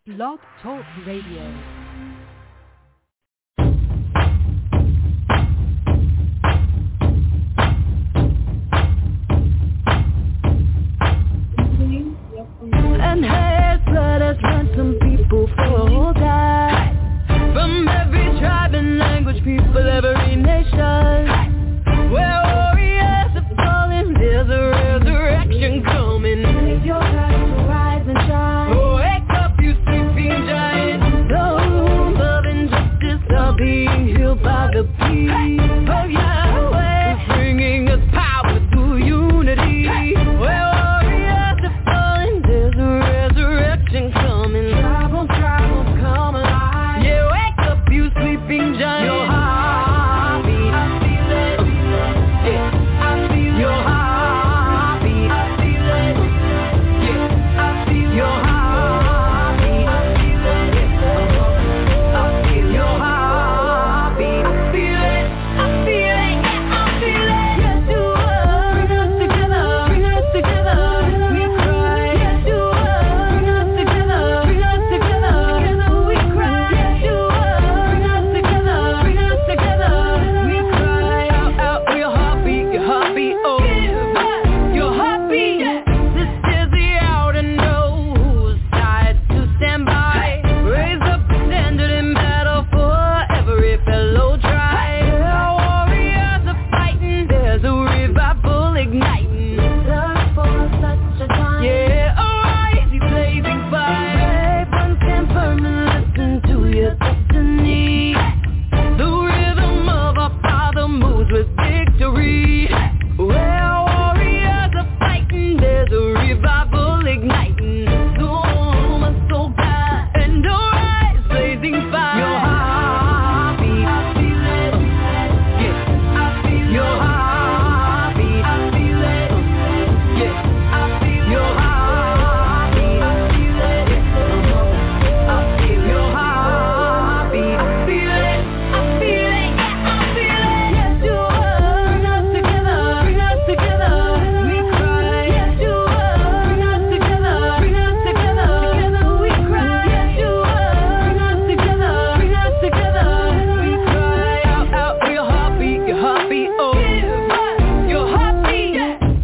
Blog Talk Radio. And has blood has ransomed people for God. From every tribe and language, people, every nation. Where warriors have fallen, there's a resurrection coming. Make your light to rise and shine. Wake up, you sleeping giant. Those of injustice are being healed by the peace of Yahweh, bringing us power through unity. Where warriors have fallen, there's a resurrection coming. Tribal, come alive. Yeah, wake up, you sleeping giant. Your heartbeat, I feel it. Yeah, I feel your heartbeat. I feel it. Yeah, I feel your heartbeat. I feel it. Yeah, I feel your heartbeat. I feel it. I feel it. Yeah, I feel it. Yes, you are. Bring us together. Bring us together. We cry. Yes, you are. Bring us together. Bring us together. Together we cry. Yes, you are. Bring us together. Bring us together. We cry out, out for your heartbeat, oh. Give us your heartbeat. This is the hour to know whose side to stand by. Raise up the standard in battle for every fellow tribe. Our warriors are fighting. There's a revival igniting. Search for such a time. Yeah, arise, you blazing fire. Brave, stand firm and listen to your destiny. The rhythm of our Father moves with victory. Where warriors are fighting, there's a revival igniting. So my soul God, and arise, blazing fire. Your heartbeat, I feel it. Yeah, I feel your heartbeat. I feel it. Yeah, I feel your heartbeat. I feel it. Yeah, I feel your heartbeat. I feel it. I feel it. Yeah, I feel it. Yes, you are. Bring us together. Bring us together. We cry. Yes, you are. Bring us together. Bring us together. Together we cry. Yes, you are. Bring us together. Bring us together. We cry out, out for your heartbeat, oh. Give us your heartbeat.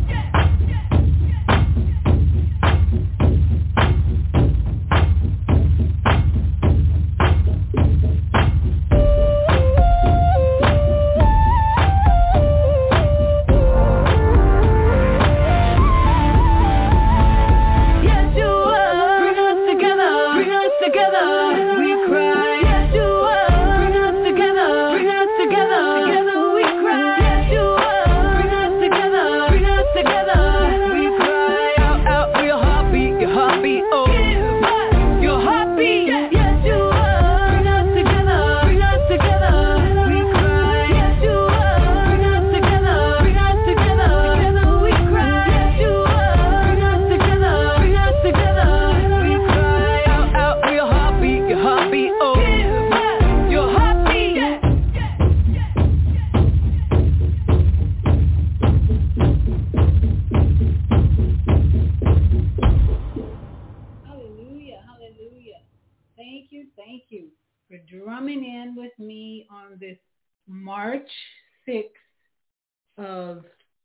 Yes, you are. Bring us together. Bring us together. We cry. Yes, you are. Bring us together. Bring us together. Together we cry. Yes, you are. Bring us together. Bring us together. We cry out, out for your heartbeat, oh. Give us your heartbeat. Yes, you are. Bring us together. Bring us together. We cry. Yes, you are. Bring us together. Bring us together. Together we cry. Yes, you are. Bring us together. Bring us together. We cry out, out for your heartbeat, oh. Give us your heartbeat. Hallelujah, hallelujah. Thank you for drumming in with me on this March 6th of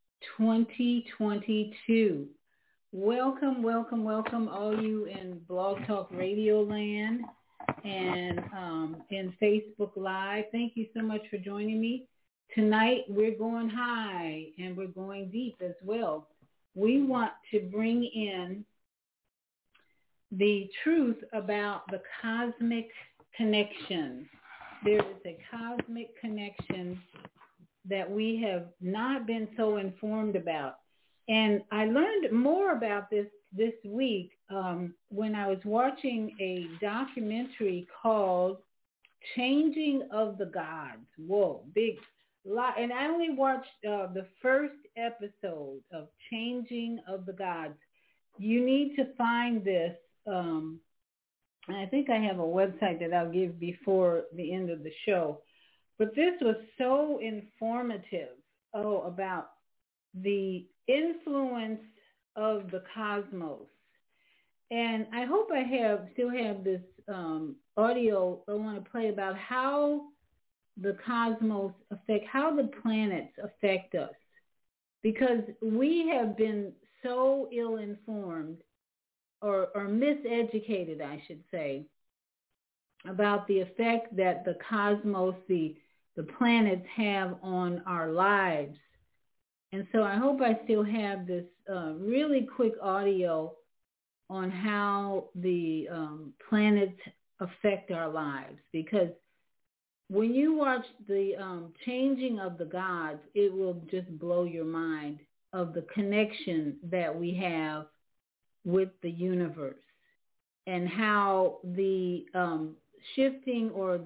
2022. Welcome, welcome, welcome all you in Blog Talk Radio land and in Facebook Live. Thank you so much for joining me. Tonight we're going high and we're going deep as well. We want to bring in the truth about the cosmic connection. There is a cosmic connection that we have not been so informed about. And I learned more about this week when I was watching a documentary called Changing of the Gods. Whoa, big lot. And I only watched the first episode of Changing of the Gods. You need to find this. And I think I have a website that I'll give before the end of the show. But this was so informative, about the influence of the cosmos And I hope I still have this audio I want to play about how the cosmos how the planets affect us. Because we have been so ill-informed or miseducated, I should say, about the effect that the cosmos, the planets have on our lives. And so I hope I still have this really quick audio on how the planets affect our lives. Because when you watch the changing of the gods, it will just blow your mind of the connection that we have with the universe and how the shifting or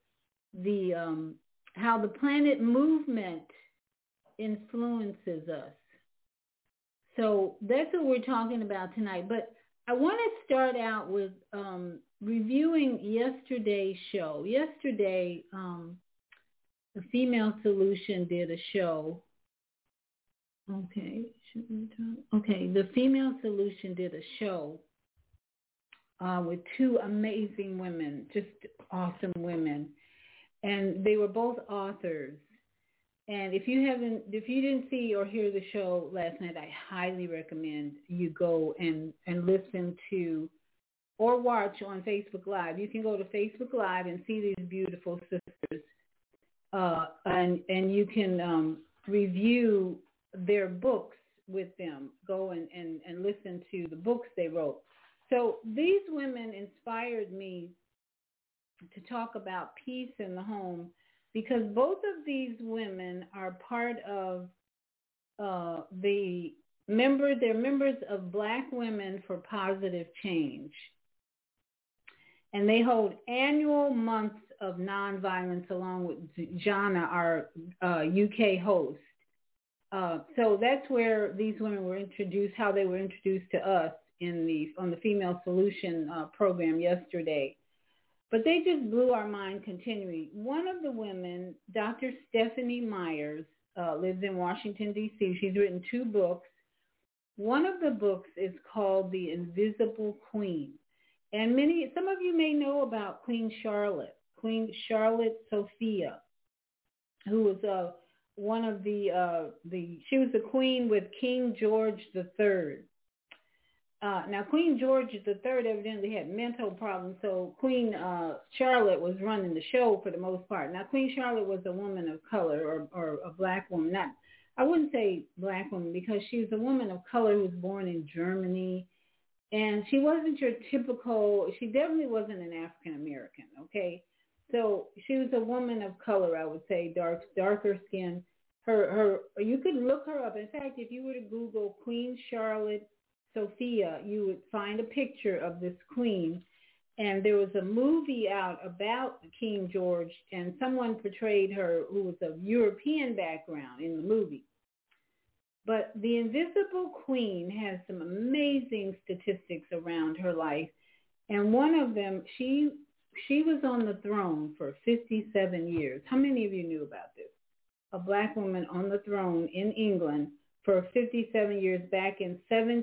how the planet movement influences us. So that's what we're talking about tonight. But I want to start out with reviewing yesterday's show. Yesterday, the Female Solution did a show. The Female Solution did a show with two amazing women, just awesome women. And they were both authors. And if you didn't see or hear the show last night, I highly recommend you go and listen to or watch on Facebook Live. You can go to Facebook Live and see these beautiful sisters, and you can review their books with them. Go and listen to the books they wrote. So these women inspired me to talk about peace in the home, because both of these women are part of they're members of Black Women for Positive Change. And they hold annual months of nonviolence along with Jana, our UK host. So that's where these women were introduced, how they were introduced to us on the Female Solution program yesterday. But they just blew our mind continually. One of the women, Dr. Stephanie Myers, lives in Washington, D.C. She's written 2 books. One of the books is called The Invisible Queen. And some of you may know about Queen Charlotte Sophia, who was one of she was the queen with King George III. Now, Queen George III evidently had mental problems, so Queen Charlotte was running the show for the most part. Now, Queen Charlotte was a woman of color or a Black woman. I wouldn't say Black woman, because she was a woman of color who was born in Germany. And she wasn't your typical, she definitely wasn't an African American, okay? So she was a woman of color, I would say, darker skin. You could look her up. In fact, if you were to Google Queen Charlotte Sophia, you would find a picture of this queen. And there was a movie out about King George, and someone portrayed her who was of European background in the movie. But The Invisible Queen has some amazing statistics around her life. And one of them, she was on the throne for 57 years. How many of you knew about this? A Black woman on the throne in England for 57 years back in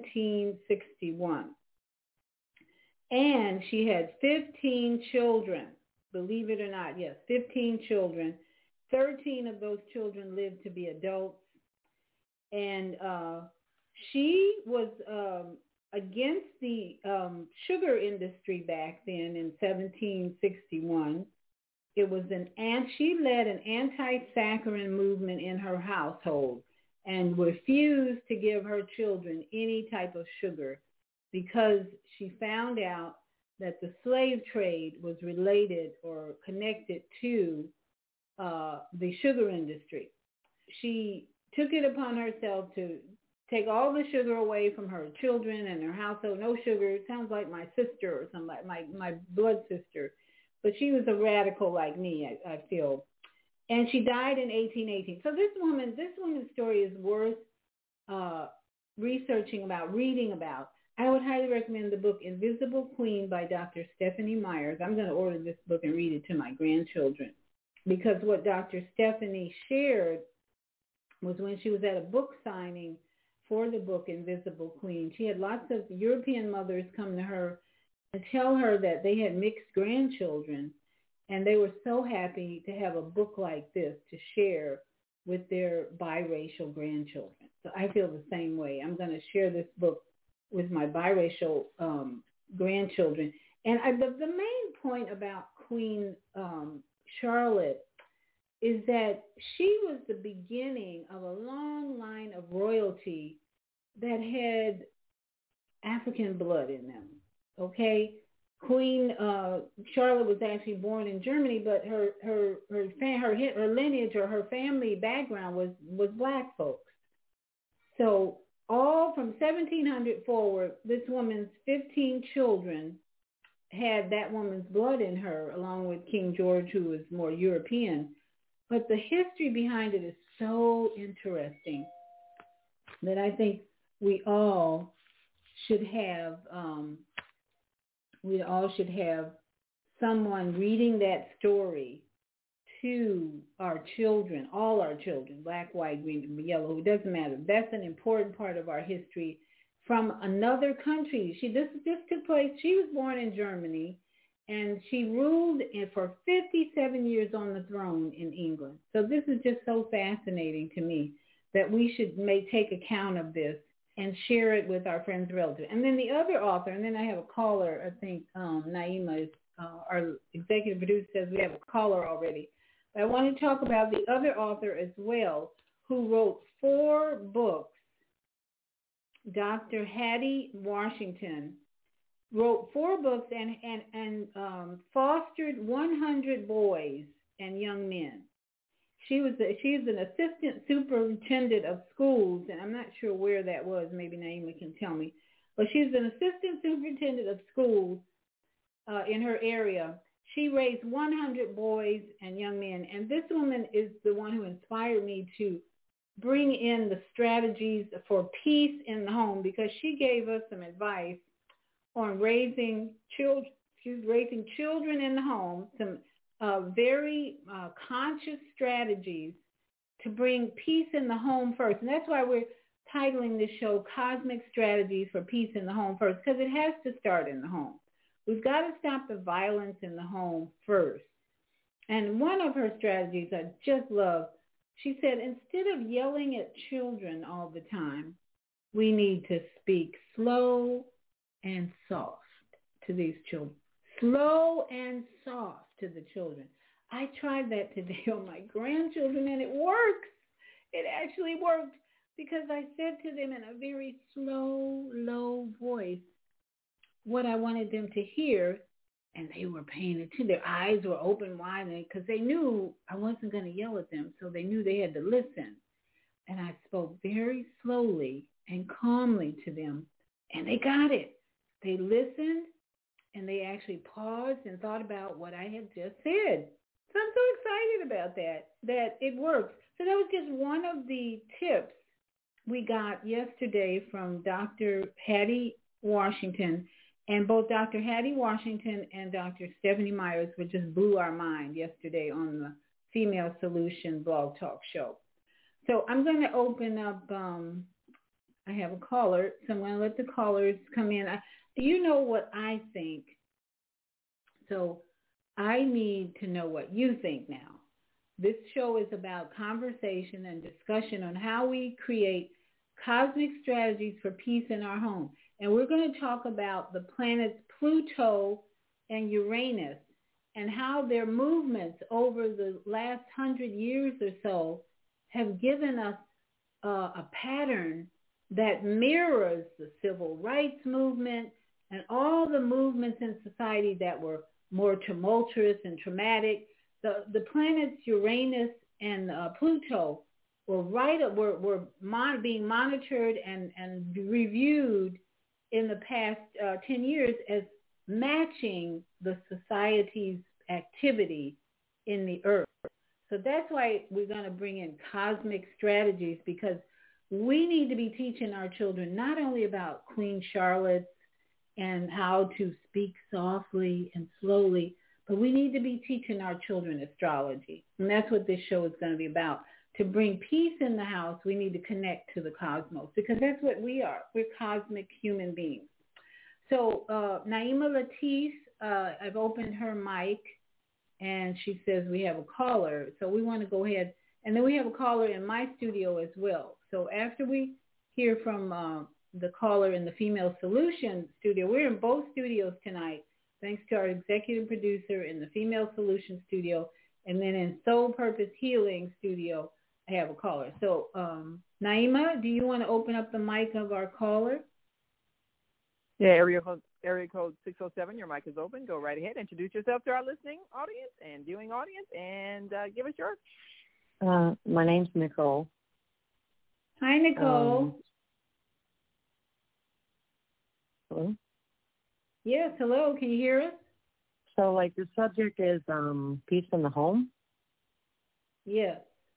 1761. And she had 15 children, believe it or not. Yes, 15 children. 13 of those children lived to be adults. And she was against the sugar industry back then in 1761. She led an anti-saccharin movement in her household and refused to give her children any type of sugar, because she found out that the slave trade was related or connected to the sugar industry. She took it upon herself to take all the sugar away from her children and her household. No sugar. It sounds like my sister or somebody, my blood sister. But she was a radical like me, I feel. And she died in 1818. So this woman's story is worth researching about, reading about. I would highly recommend the book Invisible Queen by Dr. Stephanie Myers. I'm going to order this book and read it to my grandchildren, because what Dr. Stephanie shared was when she was at a book signing for the book Invisible Queen. She had lots of European mothers come to her and tell her that they had mixed grandchildren, and they were so happy to have a book like this to share with their biracial grandchildren. So I feel the same way. I'm going to share this book with my biracial grandchildren. And the main point about Queen Charlotte is that she was the beginning of a long line of royalty that had African blood in them. Okay, Queen Charlotte was actually born in Germany, but her lineage or her family background was black folks. So all from 1700 forward, this woman's 15 children had that woman's blood in her, along with King George, who was more European. But the history behind it is so interesting that I think we all should have someone reading that story to our children, all our children, black, white, green, yellow, it doesn't matter. That's an important part of our history from another country. This took place, she was born in Germany, and she ruled for 57 years on the throne in England. So this is just so fascinating to me that we should take account of this and share it with our friends and relatives. And then the other author, and then I have a caller, I think Naima, our executive producer, says we have a caller already. But I want to talk about the other author as well, who wrote 4 books. Dr. Hattie Washington wrote 4 books and fostered 100 boys and young men. She's an assistant superintendent of schools, and I'm not sure where that was. Maybe Naima can tell me. But she's an assistant superintendent of schools in her area. She raised 100 boys and young men, and this woman is the one who inspired me to bring in the strategies for peace in the home, because she gave us some advice on raising children in the home, some very conscious strategies to bring peace in the home first. And that's why we're titling this show Cosmic Strategies for Peace in the Home First, because it has to start in the home. We've got to stop the violence in the home first. And one of her strategies I just love, she said, instead of yelling at children all the time, we need to speak slow and soft to these children. Slow and soft to the children. I tried that today on my grandchildren, and it works. It actually worked, because I said to them in a very slow, low voice what I wanted them to hear, and they were paying attention. Their eyes were open wide, because they knew I wasn't going to yell at them, so they knew they had to listen. And I spoke very slowly and calmly to them, and they got it. They listened, and they actually paused and thought about what I had just said. So I'm so excited about that it works. So that was just one of the tips we got yesterday from Dr. Hattie Washington. And both Dr. Hattie Washington and Dr. Stephanie Myers just blew our mind yesterday on the Female Solution Blog Talk Show. So I'm going to open up, I have a caller, so I'm going to let the callers come in. You know what I think, so I need to know what you think now. This show is about conversation and discussion on how we create cosmic strategies for peace in our home. And we're going to talk about the planets Pluto and Uranus and how their movements over the last 100 years or so have given us a pattern that mirrors the civil rights movement and all the movements in society that were more tumultuous and traumatic. The planets Uranus and Pluto were being monitored and reviewed in the past 10 years as matching the society's activity in the earth. So that's why we're going to bring in cosmic strategies, because we need to be teaching our children not only about Queen Charlotte and how to speak softly and slowly, but we need to be teaching our children astrology. And that's what this show is going to be about. to bring peace in the house, we need to connect to the cosmos because that's what we are. We're cosmic human beings. So Naima Latif, I've opened her mic, and she says we have a caller. So we want to go ahead. And then we have a caller in my studio as well. So after we hear from the caller in the Female Solution studio, we're in both studios tonight, thanks to our executive producer in the Female Solution studio. And then in Soul Purpose Healing studio, I have a caller. So Naima, do you want to open up the mic of our caller? Yeah, area code 607, your mic is open. Go right ahead. Introduce yourself to our listening audience and viewing audience, and give us yours. My name's Nicole. Hi, Nicole. Hello? Yes, hello. Can you hear us? So, the subject is peace in the home? Yes.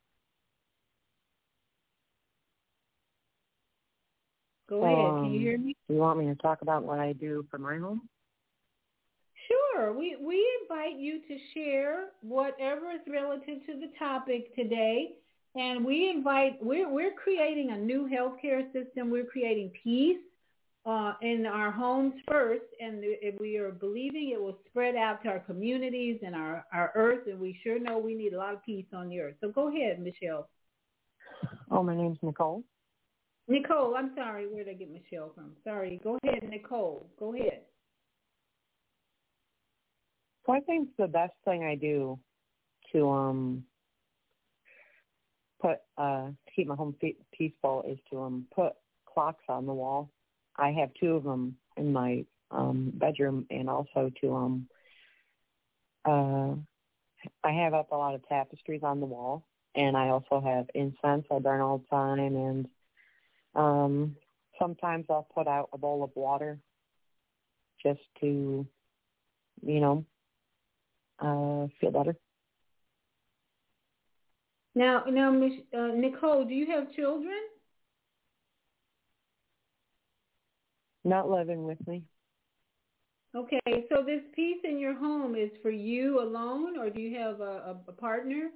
Go ahead. Can you hear me? Do you want me to talk about what I do for my home? Sure. We invite you to share whatever is relative to the topic today. And we're creating a new healthcare system. We're creating peace in our homes first. And we are believing it will spread out to our communities and our earth. And we sure know we need a lot of peace on the earth. So go ahead, Michelle. Oh, my name's Nicole. Nicole, I'm sorry. Where did I get Michelle from? Sorry. Go ahead, Nicole. Go ahead. So I think the best thing I do to keep my home peaceful is to put clocks on the wall. I have 2 of them in my bedroom, and also to I have up a lot of tapestries on the wall, and I also have incense I burn all the time, and sometimes I'll put out a bowl of water just to, feel better. Now, Nicole, do you have children? Not living with me. Okay, so this peace in your home is for you alone, or do you have a partner?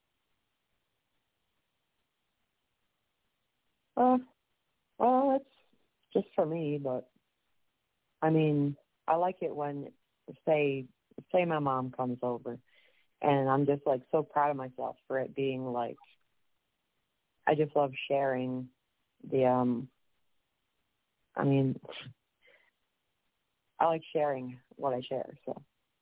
Well, it's just for me, but I mean, I like it when, say my mom comes over, and I'm just so proud of myself for it being I just love sharing the, I like sharing what I share, so.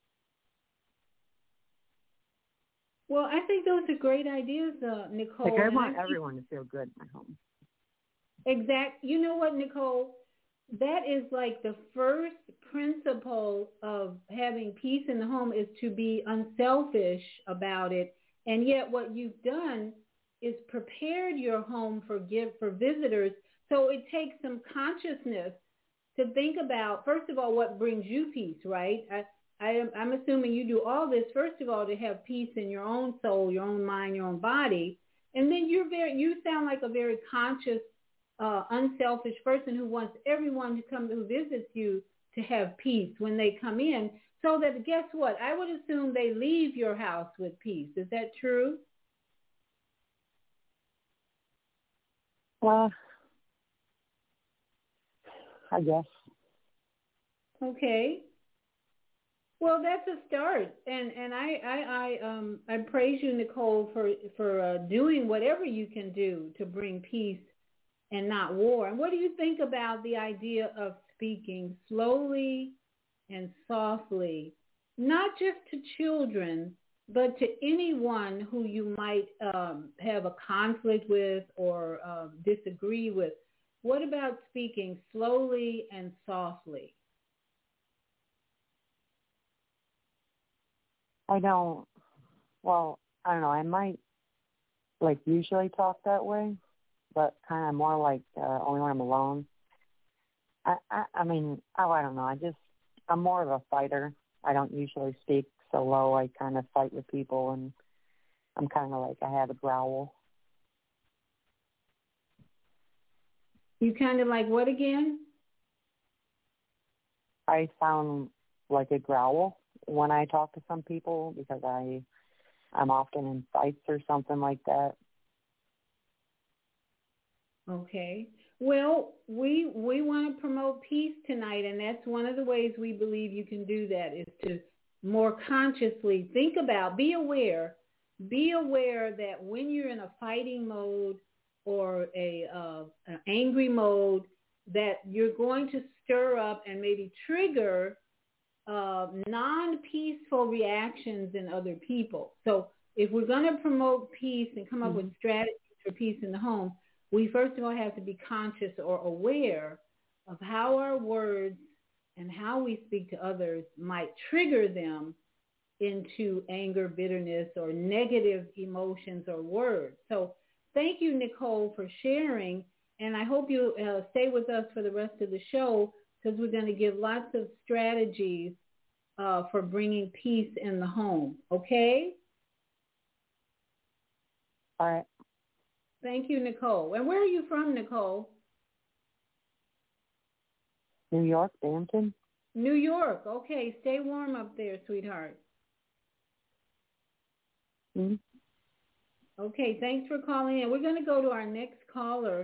Well, I think those are great ideas, Nicole. I want everyone to feel good in my home. You know what, Nicole? That is the first principle of having peace in the home is to be unselfish about it. And yet what you've done is prepared your home for visitors. So it takes some consciousness to think about, first of all, what brings you peace, right? I'm assuming you do all this, first of all, to have peace in your own soul, your own mind, your own body. And then you sound like a very conscious, unselfish person who wants everyone who visits you to have peace when they come in. So that, guess what? I would assume they leave your house with peace. Is that true? Well, I guess. Okay. Well, that's a start, and I praise you, Nicole, for doing whatever you can do to bring peace and not war. And what do you think about the idea of speaking slowly and softly, not just to children, but to anyone who you might have a conflict with or disagree with? What about speaking slowly and softly? I don't know. I might usually talk that way, but kind of more only when I'm alone. I don't know. I'm more of a fighter. I don't usually speak so low. I kind of fight with people, and I'm kind of I have a growl. You kind of like what again? I sound like a growl when I talk to some people because I'm often in fights or something like that. Okay. Well, we want to promote peace tonight, and that's one of the ways we believe you can do that is to more consciously think about, be aware that when you're in a fighting mode or an angry mode, that you're going to stir up and maybe trigger non-peaceful reactions in other people. So if we're going to promote peace and come up with strategies for peace in the home, we first of all have to be conscious or aware of how our words and how we speak to others might trigger them into anger, bitterness, or negative emotions or words. So thank you, Nicole, for sharing. And I hope you stay with us for the rest of the show because we're going to give lots of strategies for bringing peace in the home. Okay? All right. Thank you, Nicole. And where are you from, Nicole? New York, Binghamton. New York. Okay. Stay warm up there, sweetheart. Mm-hmm. Okay. Thanks for calling in. We're going to go to our next caller,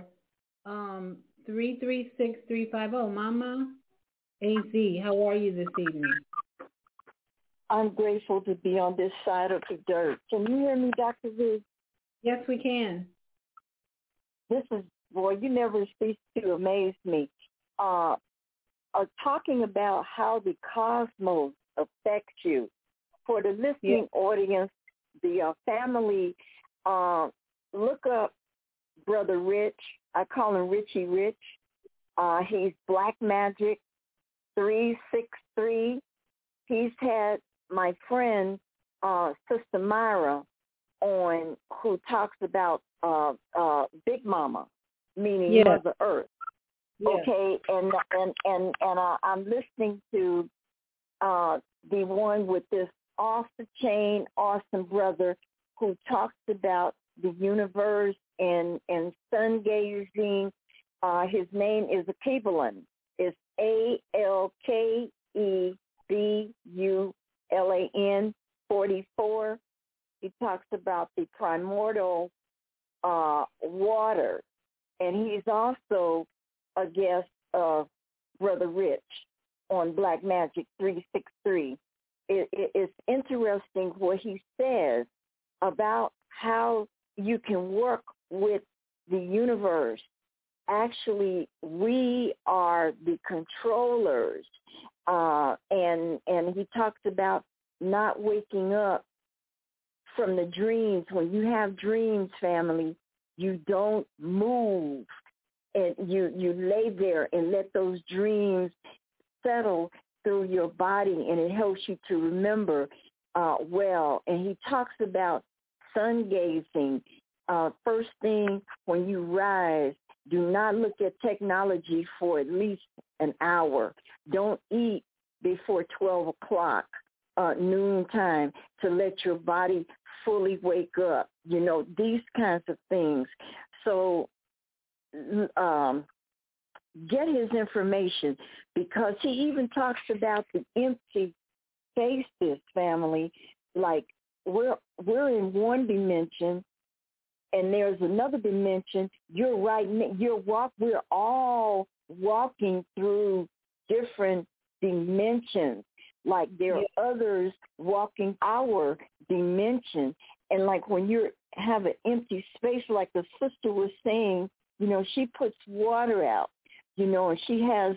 336-350. Mama AZ, how are you this evening? I'm grateful to be on this side of the dirt. Can you hear me, Dr. V? Yes, we can. This is, boy, you never cease to amaze me. Talking about how the cosmos affects you. For the listening audience, the family, look up Brother Rich. I call him Richie Rich. He's Black Magic 363. He's had my friend, Sister Myra, on, who talks about Big Mama, meaning Mother Earth. Okay, and I'm listening to the one with this off-the-chain, awesome brother who talks about the universe and sun gazing. His name is Alkebulan. It's ALKEBULAN 44. He talks about the primordial water, and he's also a guest of Brother Rich on Black Magic 363. It's interesting what he says about how you can work with the universe. Actually, we are the controllers, and he talks about not waking up from the dreams. When you have dreams, family, you don't move, and you lay there and let those dreams settle through your body, and it helps you to remember well. And he talks about sun gazing. First thing when you rise, do not look at technology for at least an hour. Don't eat before 12 o'clock, noon time, to let your body fully wake up. You know, these kinds of things. So get his information, because he even talks about the empty spaces, family. Like we're in one dimension, and there's another dimension. We're all walking through different dimensions. Like there are others walking our dimension. And like when you have an empty space, like the sister was saying, you know, she puts water out, you know, and she has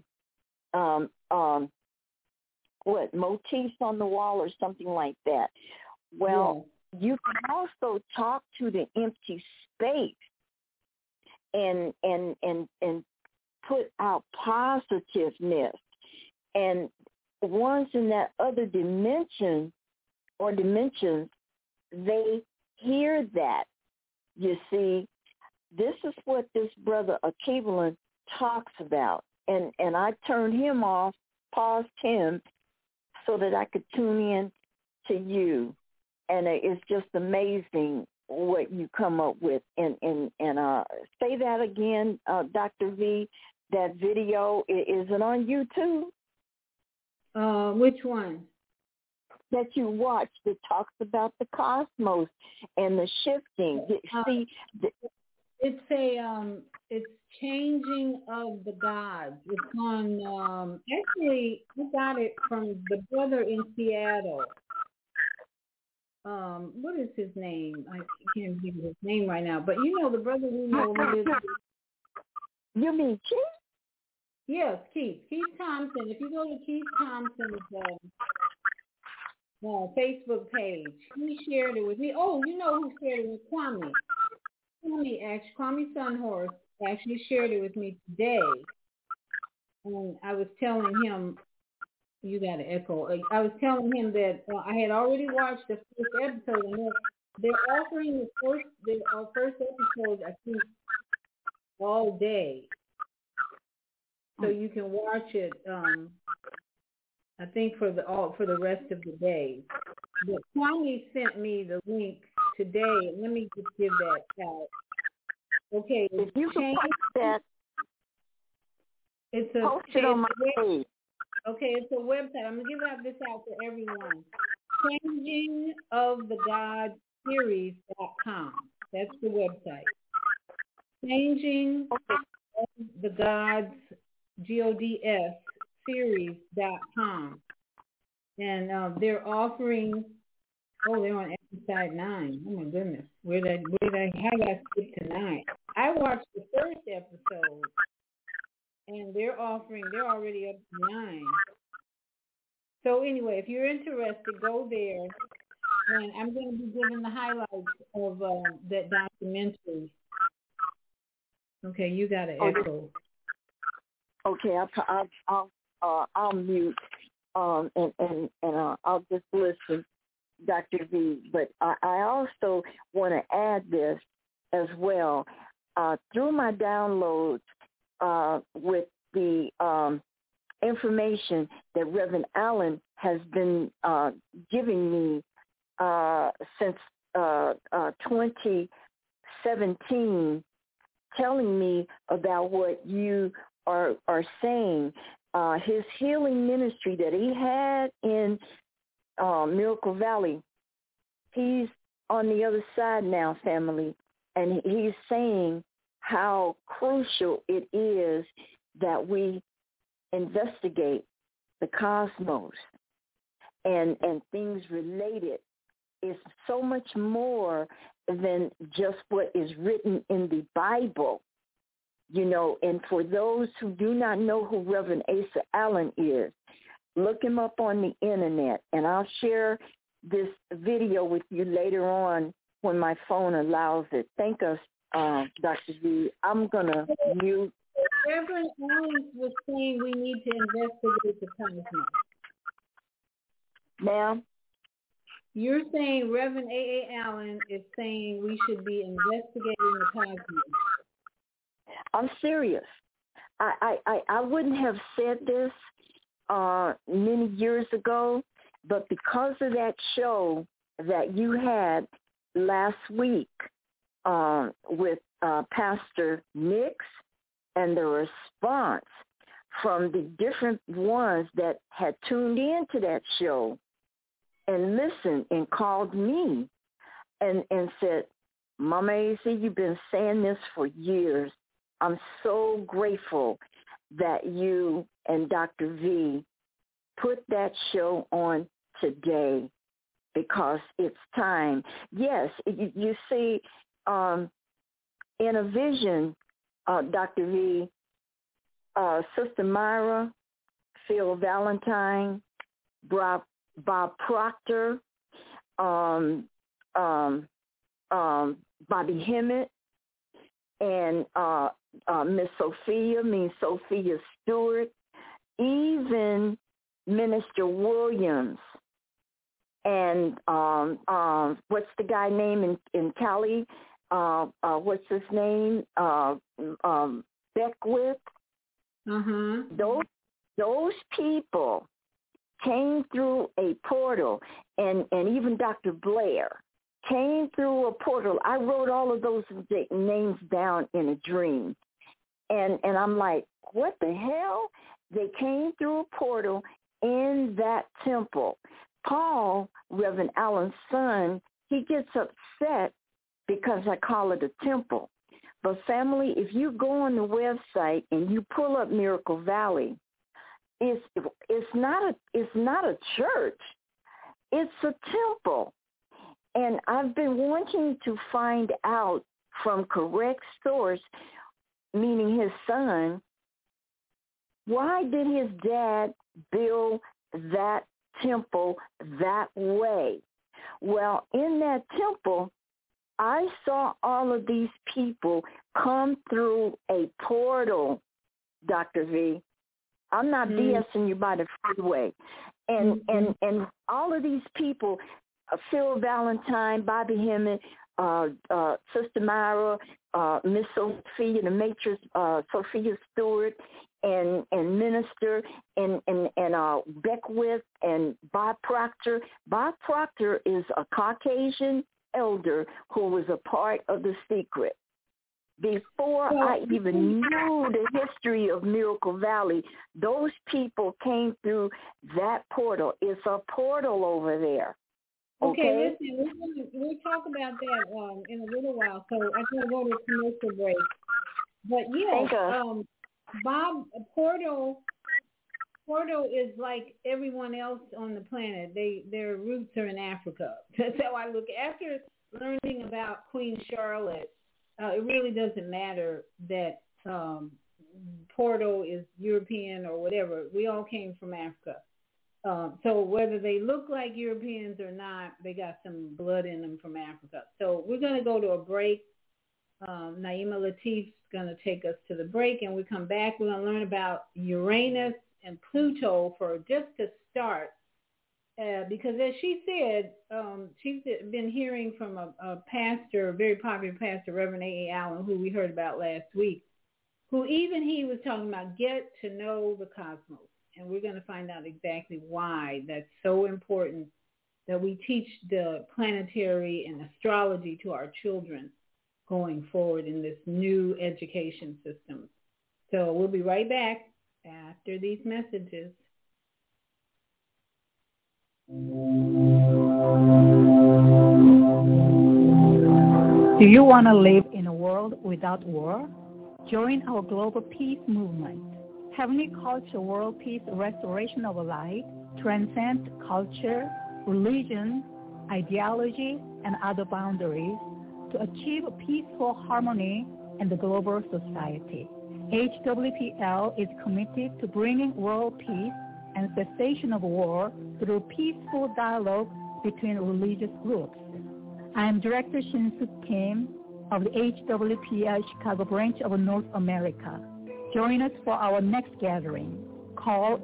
motifs on the wall or something like that. Well, you can also talk to the empty space and put out positiveness. And ones in that other dimension or dimensions, they hear that. You see, this is what this brother Alkebulan talks about. And I turned him off, paused him, so that I could tune in to you. And it's just amazing what you come up with. And say that again, Dr. V, that video, is it on YouTube? Which one? That you watch that talks about the cosmos and the shifting. See, It's Changing of the Gods. It's on actually I got it from the brother in Seattle. What is his name? I can't think of his name right now. But you know the brother we know who lives. You mean Keith? Yes, Keith Thompson. If you go to Keith Thompson's Facebook page, he shared it with me. Oh, you know who shared it with Kwame? Kwame Sunhorse actually shared it with me today. And I was telling him, you got to echo. I was telling him that I had already watched the first episode, and they're offering the first episode, I think, all day. So you can watch it, I think, for the rest of the day. But Kwame sent me the link today. Let me just give that out. Okay, if you can post that, post it on my page. Okay, it's a website. I'm gonna give this out for everyone. ChangingOfTheGodsSeries.com. That's the website. ChangingOfTheGods GODS series.com. And they're offering. Oh, they're on episode 9. Oh my goodness, how did I skip to 9? I watched the first episode, and they're already up to 9. So anyway, if you're interested, go there, and I'm going to be giving the highlights of that documentary. Okay, you got to echo. Okay, I'll mute and I'll just listen, Dr. V. But I also want to add this as well. Through my downloads with the information that Reverend Allen has been giving me since 2017, telling me about what you are saying. His healing ministry that he had in Miracle Valley, he's on the other side now, family, and he's saying how crucial it is that we investigate the cosmos and things related. It's so much more than just what is written in the Bible. You know, and for those who do not know who Reverend Asa Allen is, look him up on the internet, and I'll share this video with you later on when my phone allows it. Thank us, Dr. V. I'm going to mute. Reverend Allen was saying we need to investigate the cosmos. Ma'am? You're saying Reverend A.A. Allen is saying we should be investigating the cosmos. I'm serious. I wouldn't have said this many years ago, but because of that show that you had last week with Pastor Nix and the response from the different ones that had tuned into that show and listened and called me and said, Mama AC, you've been saying this for years. I'm so grateful that you and Dr. V put that show on today because it's time. Yes, you see, in a vision, Dr. V, Sister Myra, Phil Valentine, Bob Proctor, Bobby Hemmett, and Miss Sophia Stewart, even Minister Williams, and what's the guy name in Cali? What's his name? Beckwith. Mm-hmm. Those people came through a portal, and even Dr. Blair came through a portal. I wrote all of those names down in a dream. And I'm like, what the hell? They came through a portal in that temple. Paul, Reverend Allen's son, he gets upset because I call it a temple. But family, if you go on the website and you pull up Miracle Valley, it's not a church. It's a temple. And I've been wanting to find out from correct source, meaning his son, why did his dad build that temple that way? Well, in that temple, I saw all of these people come through a portal, Dr. V. I'm not BSing you by the freeway. And all of these people, Phil Valentine, Bobby Hemmett, Sister Myra, Miss Sophia, the Matrix, Sophia Stewart, and Minister, and Beckwith, and Bob Proctor. Bob Proctor is a Caucasian elder who was a part of The Secret. Before I even knew the history of Miracle Valley, those people came through that portal. It's a portal over there. Okay, listen, we'll talk about that in a little while, so I'm going to go to a commercial break. But yeah, Bob, Portal is like everyone else on the planet. Their roots are in Africa. That's how I look. After learning about Queen Charlotte, it really doesn't matter that Portal is European or whatever. We all came from Africa. So whether they look like Europeans or not, they got some blood in them from Africa. So we're going to go to a break. Naima Latif's going to take us to the break, and we come back. We're going to learn about Uranus and Pluto for just to start. Because as she said, she's been hearing from a pastor, a very popular pastor, Reverend A. Allen, who we heard about last week, who even he was talking about get to know the cosmos. And we're going to find out exactly why that's so important that we teach the planetary and astrology to our children going forward in this new education system. So we'll be right back after these messages. Do you want to live in a world without war? Join our global peace movement. Heavenly Culture World Peace Restoration of Light transcends culture, religion, ideology, and other boundaries to achieve peaceful harmony in the global society. HWPL is committed to bringing world peace and cessation of war through peaceful dialogue between religious groups. I am Director Shin-Suk Kim of the HWPL Chicago branch of North America. Join us for our next gathering. Call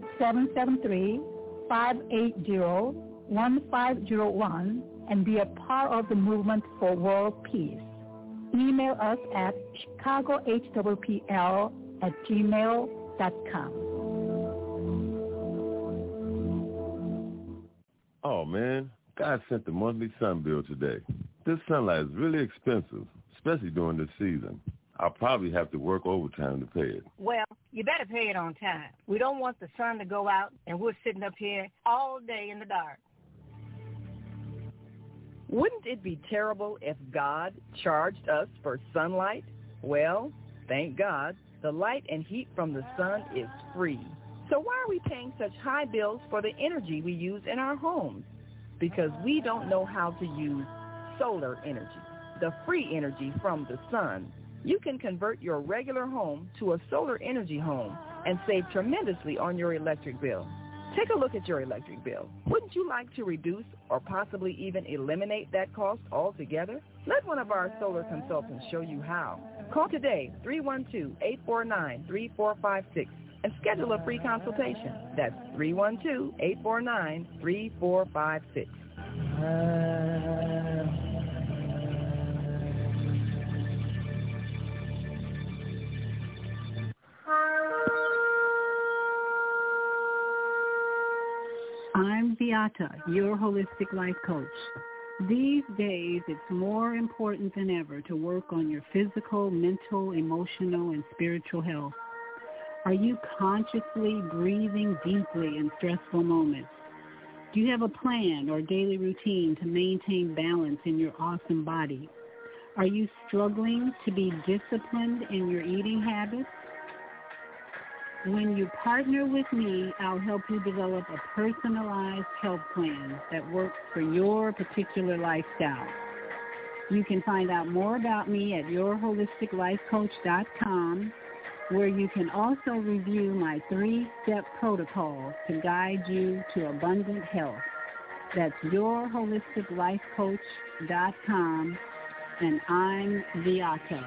773-580-1501 and be a part of the movement for world peace. Email us at chicagohwpl@gmail.com. Oh, man, God sent the monthly sun bill today. This sunlight is really expensive, especially during this season. I'll probably have to work overtime to pay it. Well, you better pay it on time. We don't want the sun to go out and we're sitting up here all day in the dark. Wouldn't it be terrible if God charged us for sunlight? Well, thank God, the light and heat from the sun is free. So why are we paying such high bills for the energy we use in our homes? Because we don't know how to use solar energy, the free energy from the sun. You can convert your regular home to a solar energy home and save tremendously on your electric bill. Take a look at your electric bill. Wouldn't you like to reduce or possibly even eliminate that cost altogether? Let one of our solar consultants show you how. Call today, 312-849-3456, and schedule a free consultation. That's 312-849-3456. I'm Beata, your holistic life coach. These days, it's more important than ever to work on your physical, mental, emotional, and spiritual health. Are you consciously breathing deeply in stressful moments? Do you have a plan or daily routine to maintain balance in your awesome body? Are you struggling to be disciplined in your eating habits? When you partner with me, I'll help you develop a personalized health plan that works for your particular lifestyle. You can find out more about me at yourholisticlifecoach.com, where you can also review my 3-step protocol to guide you to abundant health. That's yourholisticlifecoach.com, and I'm Beata.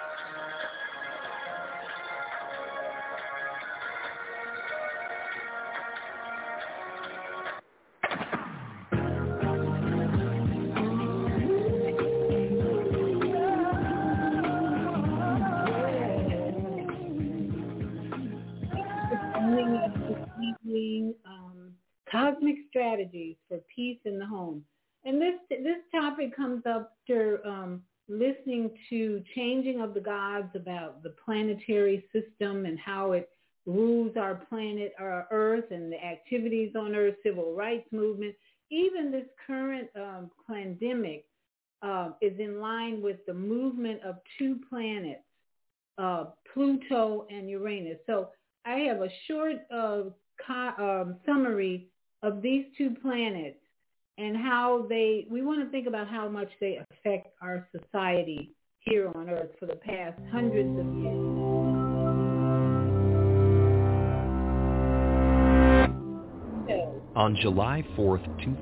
Cosmic strategies for peace in the home. And this topic comes up after listening to Changing of the Gods about the planetary system and how it rules our planet, our Earth, and the activities on Earth, civil rights movement. Even this current pandemic is in line with the movement of 2 planets, Pluto and Uranus. So I have a short summary of these 2 planets and how we want to think about how much they affect our society here on Earth for the past hundreds of years. On July 4th,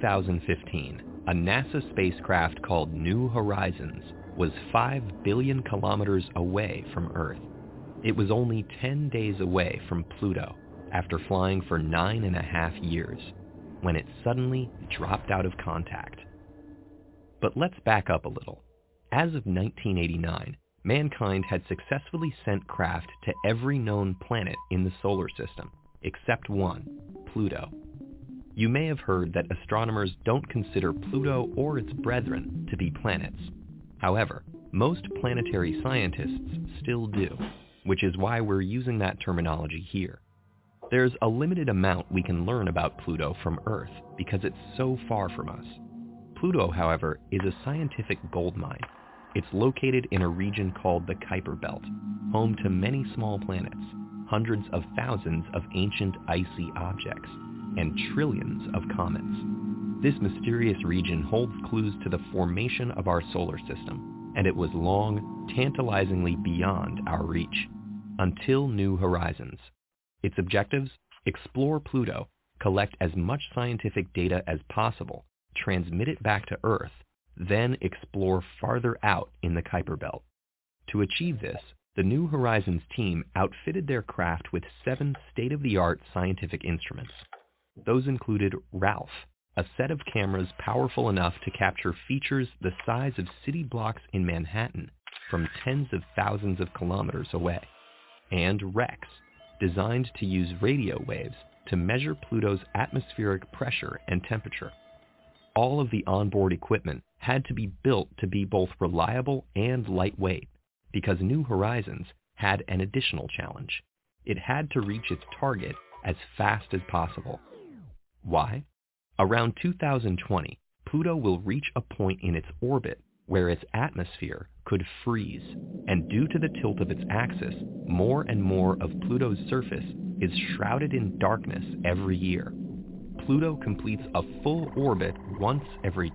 2015, a NASA spacecraft called New Horizons was 5 billion kilometers away from Earth. It was only 10 days away from Pluto after flying for 9.5 years, when it suddenly dropped out of contact. But let's back up a little. As of 1989, mankind had successfully sent craft to every known planet in the solar system, except one, Pluto. You may have heard that astronomers don't consider Pluto or its brethren to be planets. However, most planetary scientists still do, which is why we're using that terminology here. There's a limited amount we can learn about Pluto from Earth because it's so far from us. Pluto, however, is a scientific goldmine. It's located in a region called the Kuiper Belt, home to many small planets, hundreds of thousands of ancient icy objects, and trillions of comets. This mysterious region holds clues to the formation of our solar system, and it was long, tantalizingly beyond our reach, until New Horizons. Its objectives? Explore Pluto, collect as much scientific data as possible, transmit it back to Earth, then explore farther out in the Kuiper Belt. To achieve this, the New Horizons team outfitted their craft with 7 state-of-the-art scientific instruments. Those included Ralph, a set of cameras powerful enough to capture features the size of city blocks in Manhattan from tens of thousands of kilometers away, and Rex, designed to use radio waves to measure Pluto's atmospheric pressure and temperature. All of the onboard equipment had to be built to be both reliable and lightweight, because New Horizons had an additional challenge. It had to reach its target as fast as possible. Why? Around 2020, Pluto will reach a point in its orbit where its atmosphere could freeze, and due to the tilt of its axis, more and more of Pluto's surface is shrouded in darkness every year. Pluto completes a full orbit once every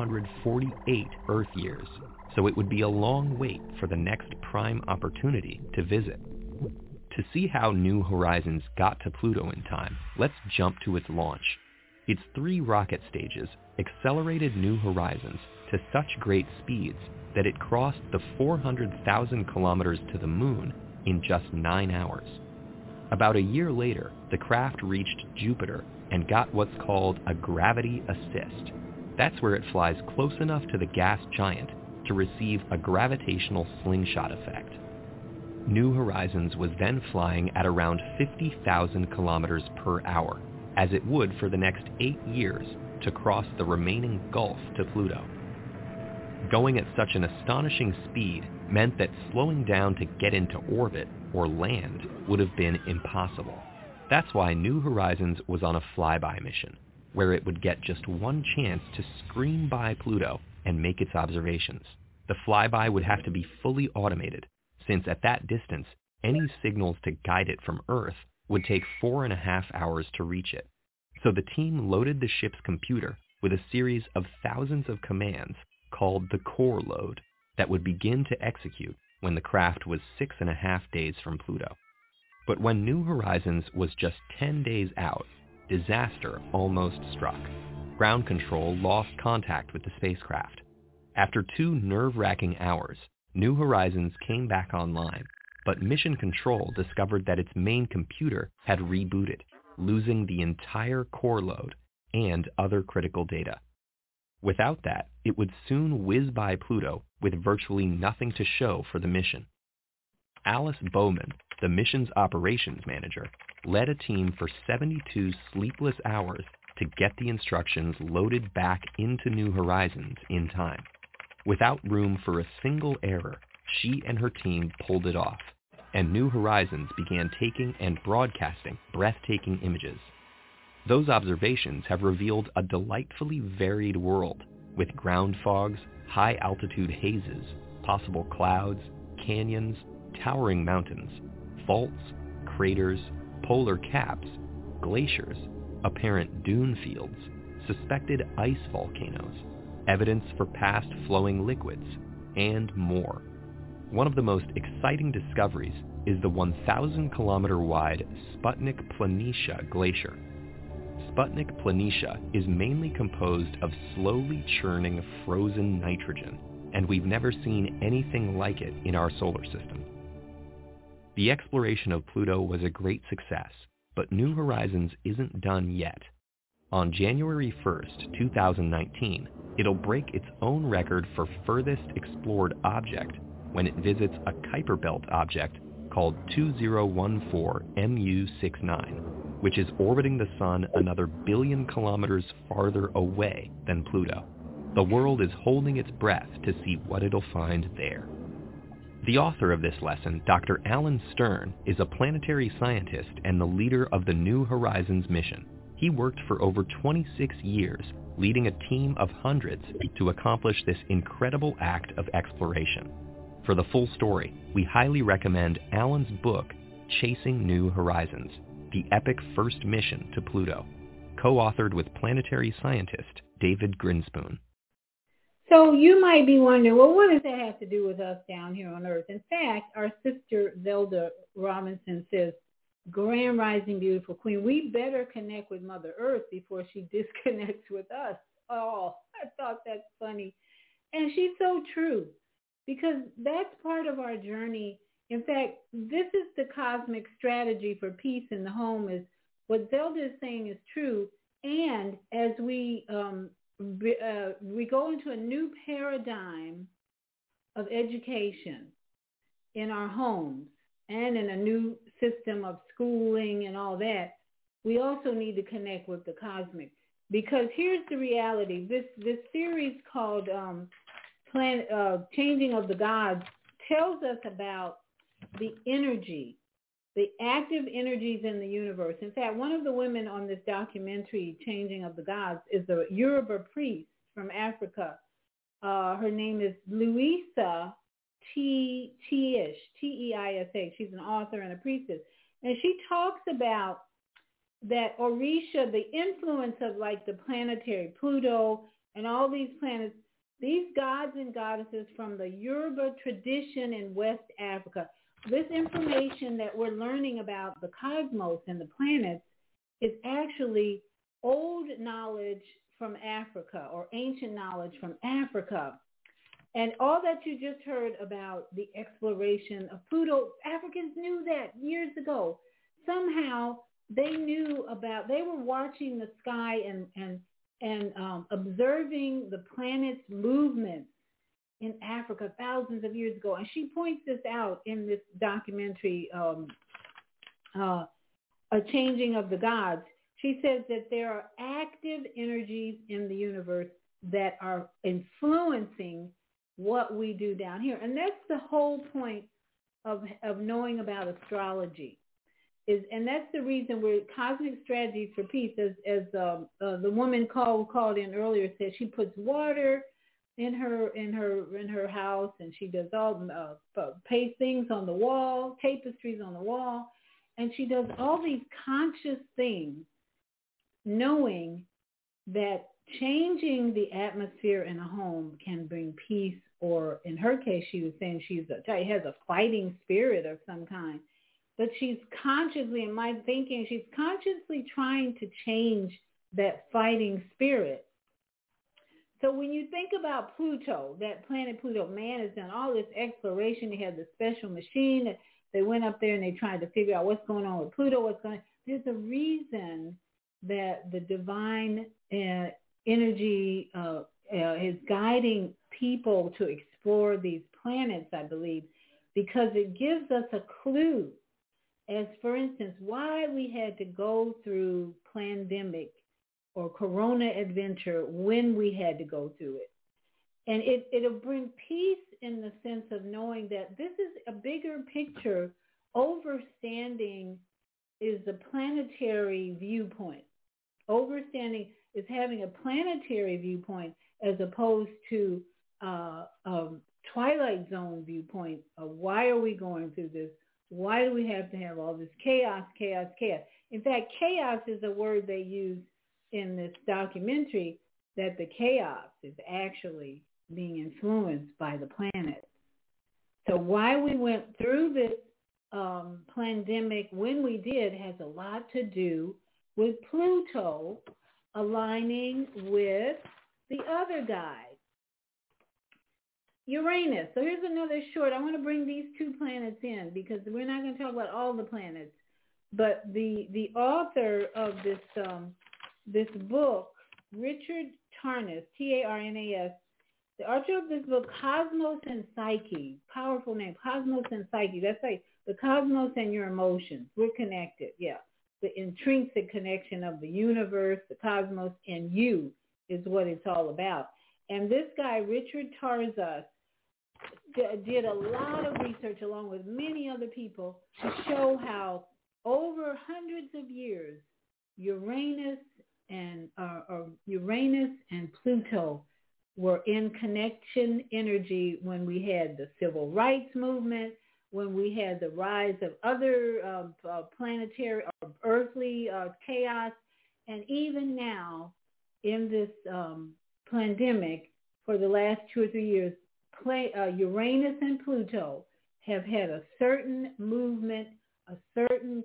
248 Earth years, so it would be a long wait for the next prime opportunity to visit. To see how New Horizons got to Pluto in time, let's jump to its launch. Its 3 rocket stages accelerated New Horizons to such great speeds that it crossed the 400,000 kilometers to the moon in just 9 hours. About a year later, the craft reached Jupiter and got what's called a gravity assist. That's where it flies close enough to the gas giant to receive a gravitational slingshot effect. New Horizons was then flying at around 50,000 kilometers per hour, as it would for the next 8 years to cross the remaining gulf to Pluto. Going at such an astonishing speed meant that slowing down to get into orbit or land would have been impossible. That's why New Horizons was on a flyby mission, where it would get just one chance to scream by Pluto and make its observations. The flyby would have to be fully automated, since at that distance, any signals to guide it from Earth would take 4.5 hours to reach it. So the team loaded the ship's computer with a series of thousands of commands called the core load that would begin to execute when the craft was 6.5 days from Pluto. But when New Horizons was just 10 days out, disaster almost struck. Ground control lost contact with the spacecraft. After 2 nerve-wracking hours, New Horizons came back online, but Mission Control discovered that its main computer had rebooted, losing the entire core load and other critical data. Without that, it would soon whiz by Pluto with virtually nothing to show for the mission. Alice Bowman, the mission's operations manager, led a team for 72 sleepless hours to get the instructions loaded back into New Horizons in time. Without room for a single error, she and her team pulled it off, and New Horizons began taking and broadcasting breathtaking images. Those observations have revealed a delightfully varied world, with ground fogs, high-altitude hazes, possible clouds, canyons, towering mountains, faults, craters, polar caps, glaciers, apparent dune fields, suspected ice volcanoes, evidence for past flowing liquids, and more. One of the most exciting discoveries is the 1,000-kilometer-wide Sputnik Planitia Glacier. Sputnik Planitia is mainly composed of slowly churning frozen nitrogen, and we've never seen anything like it in our solar system. The exploration of Pluto was a great success, but New Horizons isn't done yet. On January 1st, 2019, it'll break its own record for furthest explored object when it visits a Kuiper Belt object called 2014 MU69, which is orbiting the Sun another billion kilometers farther away than Pluto. The world is holding its breath to see what it'll find there. The author of this lesson, Dr. Alan Stern, is a planetary scientist and the leader of the New Horizons mission. He worked for over 26 years, leading a team of hundreds to accomplish this incredible act of exploration. For the full story, we highly recommend Alan's book, Chasing New Horizons, the epic first mission to Pluto, co-authored with planetary scientist David Grinspoon. So you might be wondering, well, what does that have to do with us down here on Earth? In fact, our sister Zelda Robinson says, Grand Rising, beautiful queen, we better connect with Mother Earth before she disconnects with us. Oh, I thought that's funny. And she's so true, because that's part of our journey. In fact, this is the cosmic strategy for peace in the home. Is what Zelda is saying is true. And as we go into a new paradigm of education in our homes and in a new system of schooling and all that, we also need to connect with the cosmic. Because here's the reality. This series called Changing of the Gods tells us about the energy, the active energies in the universe. In fact, one of the women on this documentary, Changing of the Gods, is a Yoruba priest from Africa. Her name is Louisa Teisha, T-E-I-S-H. She's an author and a priestess. And she talks about that Orisha, the influence of like the planetary Pluto and all these planets, these gods and goddesses from the Yoruba tradition in West Africa. This information that we're learning about the cosmos and the planets is actually old knowledge from Africa, or ancient knowledge from Africa. And all that you just heard about the exploration of Pluto, Africans knew that years ago. Somehow they knew about, they were watching the sky and observing the planet's movements in Africa thousands of years ago. And she points this out in this documentary, A Changing of the Gods. She says that there are active energies in the universe that are influencing what we do down here. And that's the whole point of knowing about astrology. And that's the reason we're Cosmic Strategies for Peace, as the woman called in earlier said, she puts water in her house, and she does all paste things on the wall, tapestries on the wall, and she does all these conscious things, knowing that changing the atmosphere in a home can bring peace, or in her case, she was saying she has a fighting spirit of some kind. But she's consciously, in my thinking, she's consciously trying to change that fighting spirit. So when you think about Pluto, that planet Pluto, man has done all this exploration. They had the special machine that they went up there and they tried to figure out what's going on with Pluto. There's a reason that the divine energy is guiding people to explore these planets, I believe, because it gives us a clue. As, for instance, why we had to go through pandemic or corona adventure when we had to go through it. And it'll bring peace in the sense of knowing that this is a bigger picture. Overstanding is the planetary viewpoint. Overstanding is having a planetary viewpoint as opposed to a Twilight Zone viewpoint of why are we going through this? Why do we have to have all this chaos, chaos, chaos? In fact, chaos is a word they use in this documentary, that the chaos is actually being influenced by the planet. So why we went through this pandemic when we did has a lot to do with Pluto aligning with the other guy, Uranus. So here's another short. I want to bring these two planets in because we're not going to talk about all the planets. But the author of this book, Richard Tarnas, Tarnas, the author of this book, Cosmos and Psyche, powerful name, Cosmos and Psyche. That's like the cosmos and your emotions. We're connected, yeah. The intrinsic connection of the universe, the cosmos, and you is what it's all about. And this guy, Richard Tarnas, did a lot of research along with many other people to show how over hundreds of years, Uranus and Pluto were in connection energy when we had the civil rights movement, when we had the rise of other planetary or earthly chaos, and even now in this pandemic for the last 2 or 3 years, Uranus and Pluto have had a certain movement, a certain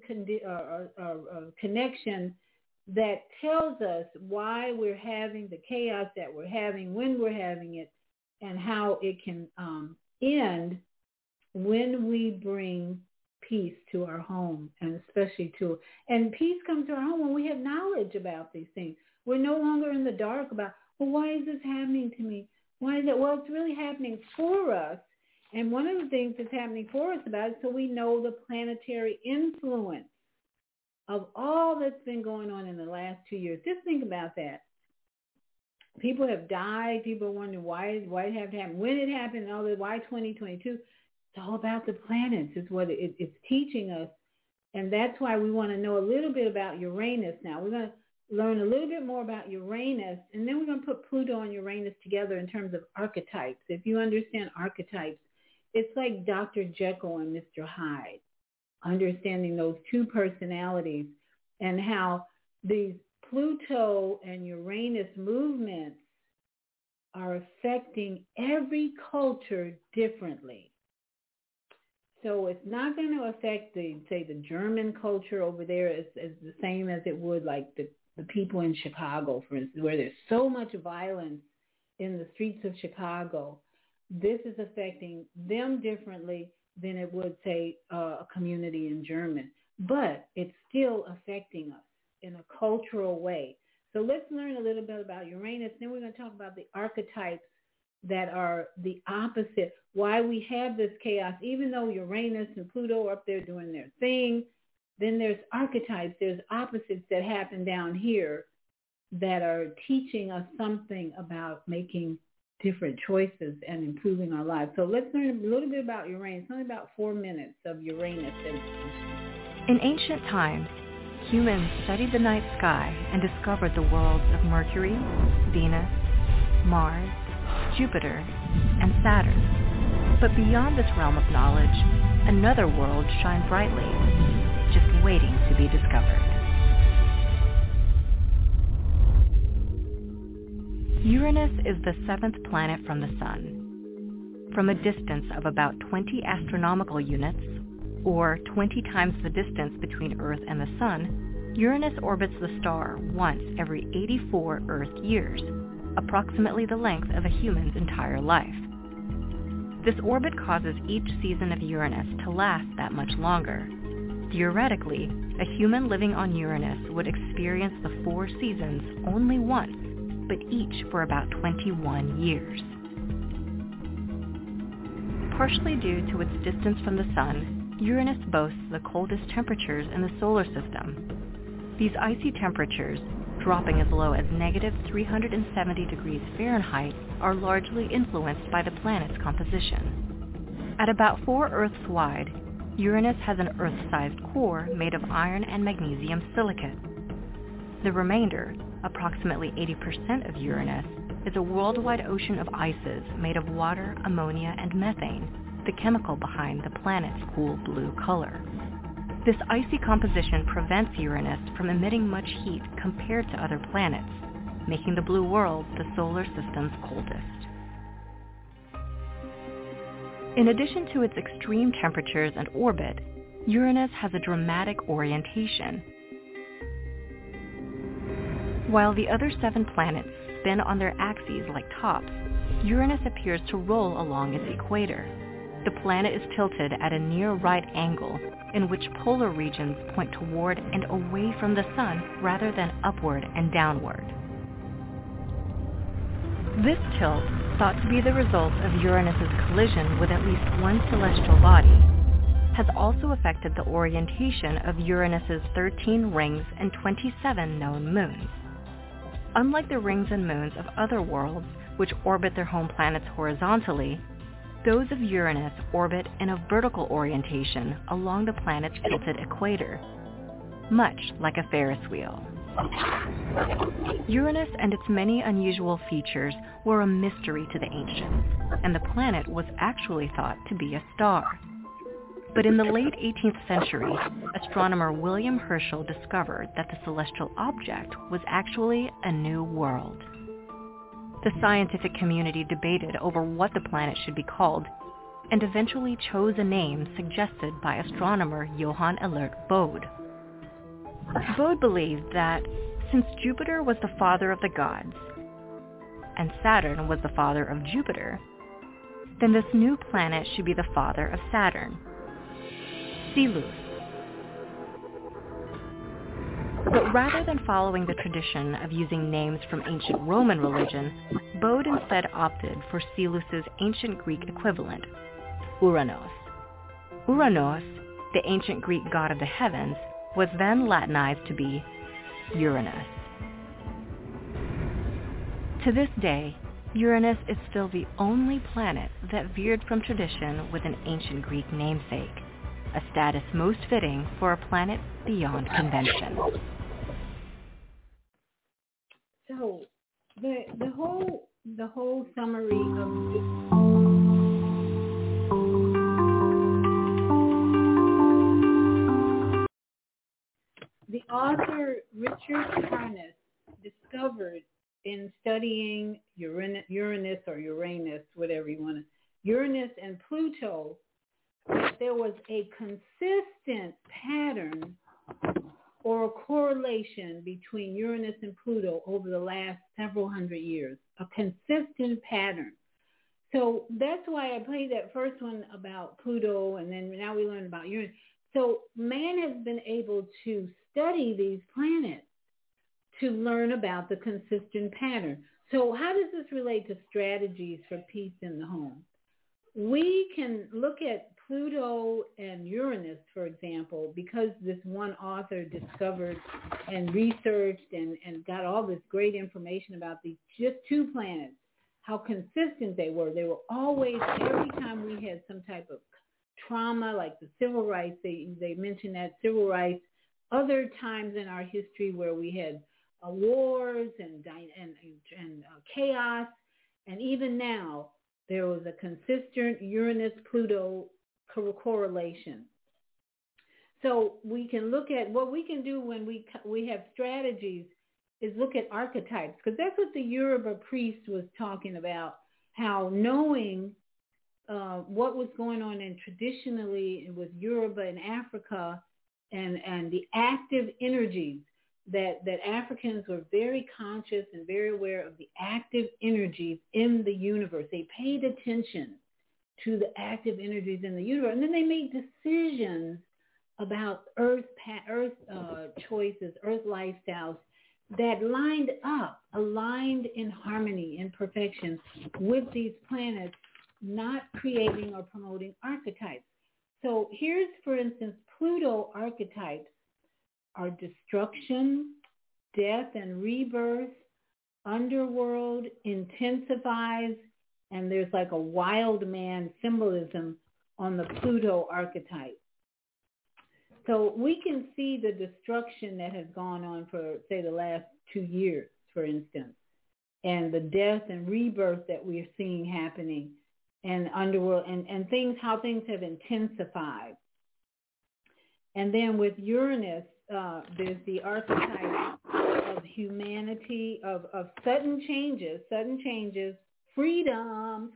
connection that tells us why we're having the chaos that we're having, when we're having it, and how it can end when we bring peace to our home, and especially and peace comes to our home when we have knowledge about these things. We're no longer in the dark about, well, why is this happening to me? Why is it? Well, it's really happening for us. And one of the things that's happening for us about it, so we know the planetary influence of all that's been going on in the last 2 years. Just think about that. People have died. People are wondering why it have to happen, when it happened, and all that. Why 2022? It's all about the planets. It's what it's teaching us. And that's why we want to know a little bit about Uranus now. We're going to learn a little bit more about Uranus, and then we're going to put Pluto and Uranus together in terms of archetypes. If you understand archetypes, it's like Dr. Jekyll and Mr. Hyde, understanding those two personalities and how these Pluto and Uranus movements are affecting every culture differentently. So it's not going to affect the German culture over there as the same as it would like the people in Chicago, for instance, where there's so much violence in the streets of Chicago. This is affecting them differently than it would, say, a community in German. But it's still affecting us in a cultural way. So let's learn a little bit about Uranus. Then we're going to talk about the archetypes that are the opposite, why we have this chaos. Even though Uranus and Pluto are up there doing their thing, then there's archetypes, there's opposites that happen down here that are teaching us something about making different choices and improving our lives. So let's learn a little bit about Uranus, only about 4 minutes of Uranus. In ancient times, humans studied the night sky and discovered the worlds of Mercury, Venus, Mars, Jupiter, and Saturn. But beyond this realm of knowledge, another world shines brightly, just waiting to be discovered. Uranus is the 7th planet from the Sun. From a distance of about 20 astronomical units, or 20 times the distance between Earth and the Sun, Uranus orbits the star once every 84 Earth years, approximately the length of a human's entire life. This orbit causes each season of Uranus to last that much longer. Theoretically, a human living on Uranus would experience the 4 seasons only once, but each for about 21 years. Partially due to its distance from the Sun, Uranus boasts the coldest temperatures in the solar system. These icy temperatures, dropping as low as negative 370 degrees Fahrenheit, are largely influenced by the planet's composition. At about 4 Earths wide, Uranus has an Earth-sized core made of iron and magnesium silicate. The remainder, approximately 80% of Uranus, is a worldwide ocean of ices made of water, ammonia, and methane, the chemical behind the planet's cool blue color. This icy composition prevents Uranus from emitting much heat compared to other planets, making the blue world the solar system's coldest. In addition to its extreme temperatures and orbit, Uranus has a dramatic orientation. While the other 7 planets spin on their axes like tops, Uranus appears to roll along its equator. The planet is tilted at a near right angle, in which polar regions point toward and away from the Sun rather than upward and downward. This tilt, thought to be the result of Uranus's collision with at least one celestial body, has also affected the orientation of Uranus's 13 rings and 27 known moons. Unlike the rings and moons of other worlds, which orbit their home planets horizontally, those of Uranus orbit in a vertical orientation along the planet's tilted equator, much like a Ferris wheel. Uranus and its many unusual features were a mystery to the ancients, and the planet was actually thought to be a star. But in the late 18th century, astronomer William Herschel discovered that the celestial object was actually a new world. The scientific community debated over what the planet should be called, and eventually chose a name suggested by astronomer Johann Elert Bode. Bode believed that since Jupiter was the father of the gods, and Saturn was the father of Jupiter, then this new planet should be the father of Saturn, Selous. But rather than following the tradition of using names from ancient Roman religion, Bode instead opted for Selus's ancient Greek equivalent, Uranos. Uranos, the ancient Greek god of the heavens, was then Latinized to be Uranus. To this day, Uranus is still the only planet that veered from tradition with an ancient Greek namesake, a status most fitting for a planet beyond convention. So the whole summary of the author Richard Harness discovered in studying Uranus or Uranus, whatever you want to, Uranus and Pluto, that there was a consistent pattern or a correlation between Uranus and Pluto over the last several hundred years, a consistent pattern. So that's why I played that first one about Pluto, and then now we learn about Uranus. So man has been able to study these planets to learn about the consistent pattern. So how does this relate to strategies for peace in the home? We can look at Pluto and Uranus, for example, because this one author discovered and researched and got all this great information about these just 2 planets, how consistent they were. They were always, every time we had some type of trauma, like the civil rights, they mentioned that civil rights, other times in our history where we had wars and chaos, And even now, there was a consistent Uranus-Pluto correlation. So we can look at what we can do when we have strategies is look at archetypes, because that's what the Yoruba priest was talking about, how knowing what was going on in traditionally with Yoruba and Africa and the active energies that Africans were very conscious and very aware of the active energies in the universe. They paid attention to the active energies in the universe, and then they made decisions about earth choices, earth lifestyles that aligned in harmony, in perfection with these planets, not creating or promoting archetypes. So here's, for instance, Pluto archetypes are destruction, death and rebirth, underworld, intensifies, and there's like a wild man symbolism on the Pluto archetype. So we can see the destruction that has gone on for, say, the last 2 years, for instance, and the death and rebirth that we're seeing happening, and underworld, and things, how things have intensified. And then with Uranus, there's the archetype of humanity, of sudden changes, freedom,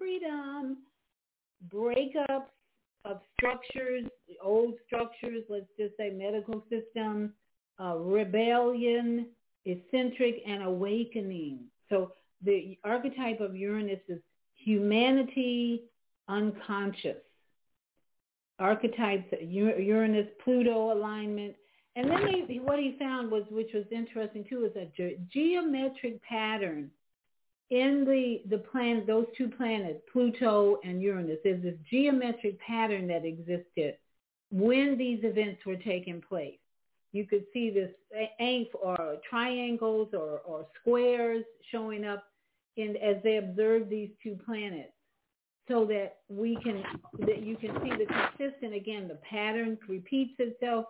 breakups of structures, old structures, let's just say medical system, rebellion, eccentric, and awakening. So the archetype of Uranus is humanity, unconscious. Archetypes, Uranus-Pluto alignment. And then what he found was, which was interesting too, is a geometric pattern in those two planets, Pluto and Uranus. There's this geometric pattern that existed when these events were taking place. You could see this or triangles or squares showing up as they observe these two planets, so that you can see the consistent, again, the pattern repeats itself.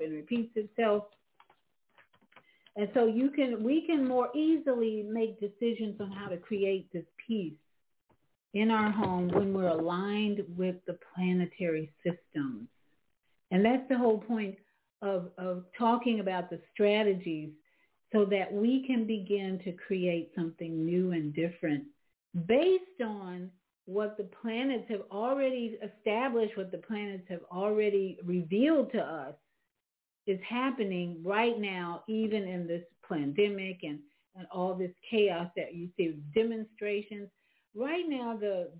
And so we can more easily make decisions on how to create this peace in our home when we're aligned with the planetary systems. And that's the whole point of talking about the strategies, so that we can begin to create something new and different based on what the planets have already established, what the planets have already revealed to us is happening right now, even in this pandemic and all this chaos that you see, demonstrations. Right now, the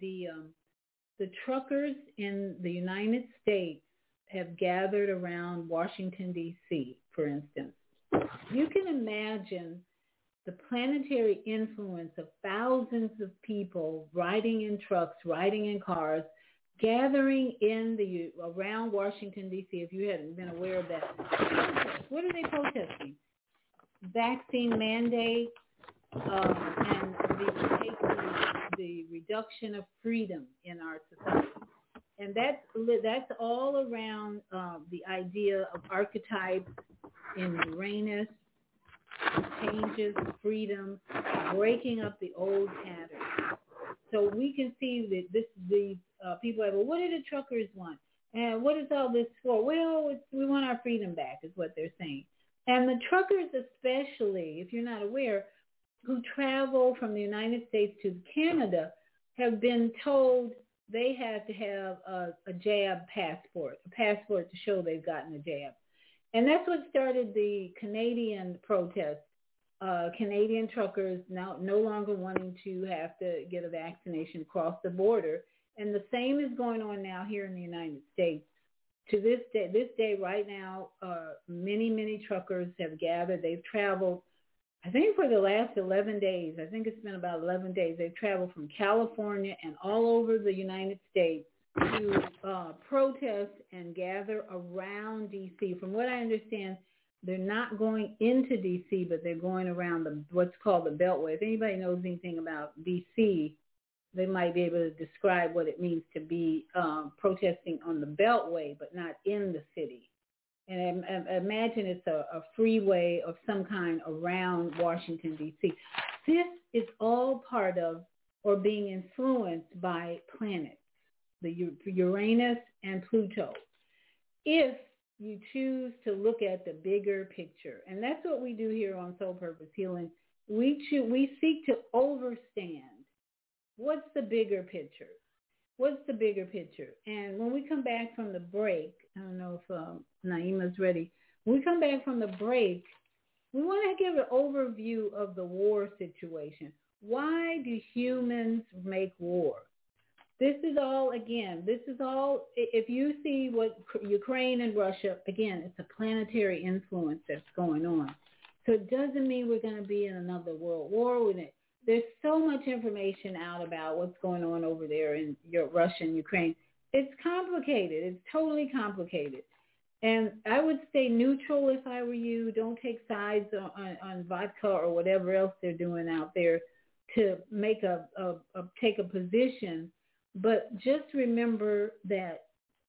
truckers in the United States have gathered around Washington, D.C., for instance. You can imagine the planetary influence of thousands of people riding in trucks, riding in cars, gathering around Washington, D.C., if you hadn't been aware of that. What are they protesting? Vaccine mandate and the reduction of freedom in our society. And that's all around the idea of archetypes in Uranus, changes, freedom, breaking up the old patterns. So we can see that these people are, well, what do the truckers want? And what is all this for? Well, we want our freedom back is what they're saying. And the truckers especially, if you're not aware, who travel from the United States to Canada have been told they have to have a jab passport, a passport to show they've gotten a jab. And that's what started the Canadian protest. Canadian truckers now no longer wanting to have to get a vaccination across the border. And the same is going on now here in the United States. To this day right now, many truckers have gathered. They've traveled, I think for the last 11 days, I think it's been about 11 days, they've traveled from California and all over the United States to protest and gather around D.C. From what I understand, they're not going into D.C., but they're going around what's called the Beltway. If anybody knows anything about D.C., they might be able to describe what it means to be protesting on the Beltway, but not in the city. And I imagine it's a freeway of some kind around Washington, D.C. This is all part of or being influenced by planets, the Uranus and Pluto, if you choose to look at the bigger picture. And that's what we do here on Soul Purpose Healing. We seek to understand what's the bigger picture. What's the bigger picture? And when we come back from the break, I don't know if Naima's ready. When we come back from the break, we want to give an overview of the war situation. Why do humans make war? This is all, if you see what Ukraine and Russia, again, it's a planetary influence that's going on. So it doesn't mean we're going to be in another world war with it. There's so much information out about what's going on over there in Russia and Ukraine. It's complicated. It's totally complicated. And I would stay neutral if I were you. Don't take sides on vodka or whatever else they're doing out there to make take a position. But just remember that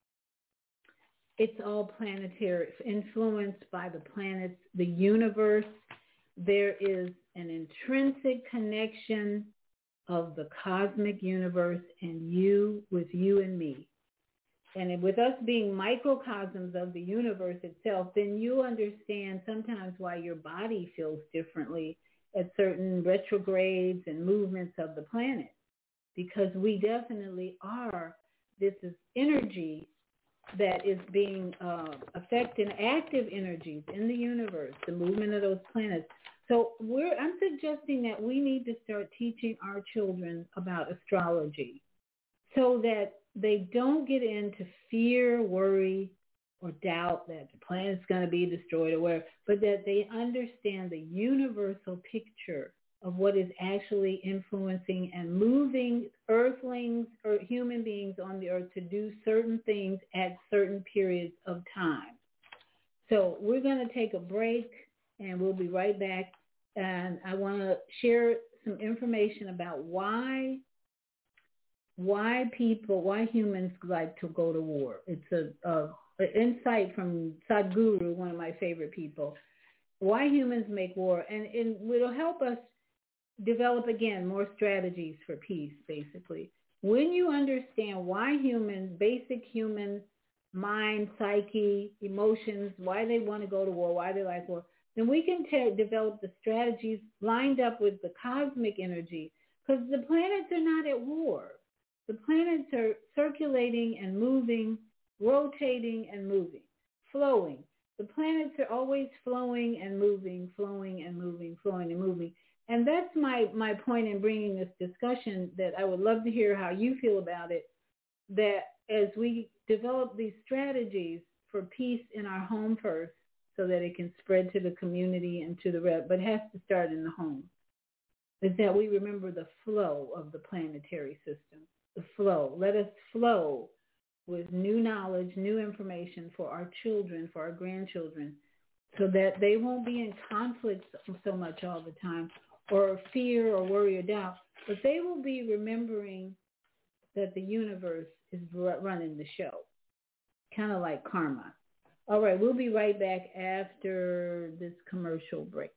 it's all planetary, influenced by the planets, the universe. There is an intrinsic connection of the cosmic universe and you with you and me. And with us being microcosms of the universe itself, then you understand sometimes why your body feels differently at certain retrogrades and movements of the planet. Because we definitely are, this is energy that is being affecting active energies in the universe, the movement of those planets. So I'm suggesting that we need to start teaching our children about astrology so that they don't get into fear, worry, or doubt that the planet's going to be destroyed or whatever, but that they understand the universal picture of what is actually influencing and moving earthlings or human beings on the earth to do certain things at certain periods of time. So we're going to take a break and we'll be right back. And I want to share some information about why humans like to go to war. It's an insight from Sadhguru, one of my favorite people, why humans make war. And it'll help us develop, again, more strategies for peace, basically. When you understand why humans, basic human mind, psyche, emotions, why they want to go to war, why they like war, then we can develop the strategies lined up with the cosmic energy, because the planets are not at war. The planets are circulating and moving, rotating and moving, flowing. The planets are always flowing and moving, flowing and moving, flowing and moving. And that's my point in bringing this discussion, that I would love to hear how you feel about it, that as we develop these strategies for peace in our home first, so that it can spread to the community and to the rest, but it has to start in the home, is that we remember the flow of the planetary system, the flow. Let us flow with new knowledge, new information for our children, for our grandchildren, so that they won't be in conflict so much all the time, or fear or worry or doubt, but they will be remembering that the universe is running the show, kind of like karma. All right, we'll be right back after this commercial break.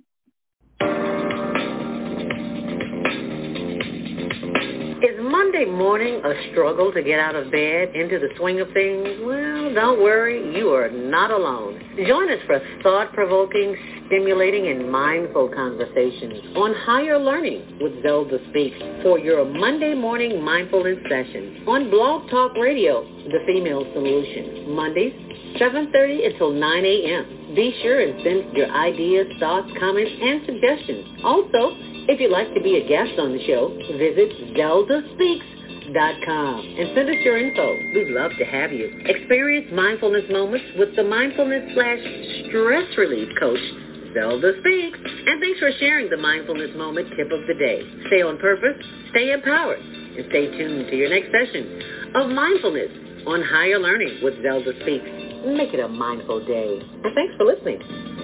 Is Monday morning a struggle to get out of bed, into the swing of things? Well, don't worry, you are not alone. Join us for thought-provoking, stimulating, and mindful conversations on higher learning with Zelda Speaks for your Monday morning mindfulness session on Blog Talk Radio, The Female Solution, Mondays, 7:30 until 9 a.m. Be sure and send your ideas, thoughts, comments, and suggestions. Also, if you'd like to be a guest on the show, visit ZeldaSpeaks.com and send us your info. We'd love to have you. Experience mindfulness moments with the mindfulness/stress relief coach, Zelda Speaks. And thanks for sharing the mindfulness moment tip of the day. Stay on purpose, stay empowered, and stay tuned to your next session of mindfulness on Higher Learning with Zelda Speaks. Make it a mindful day. And thanks for listening.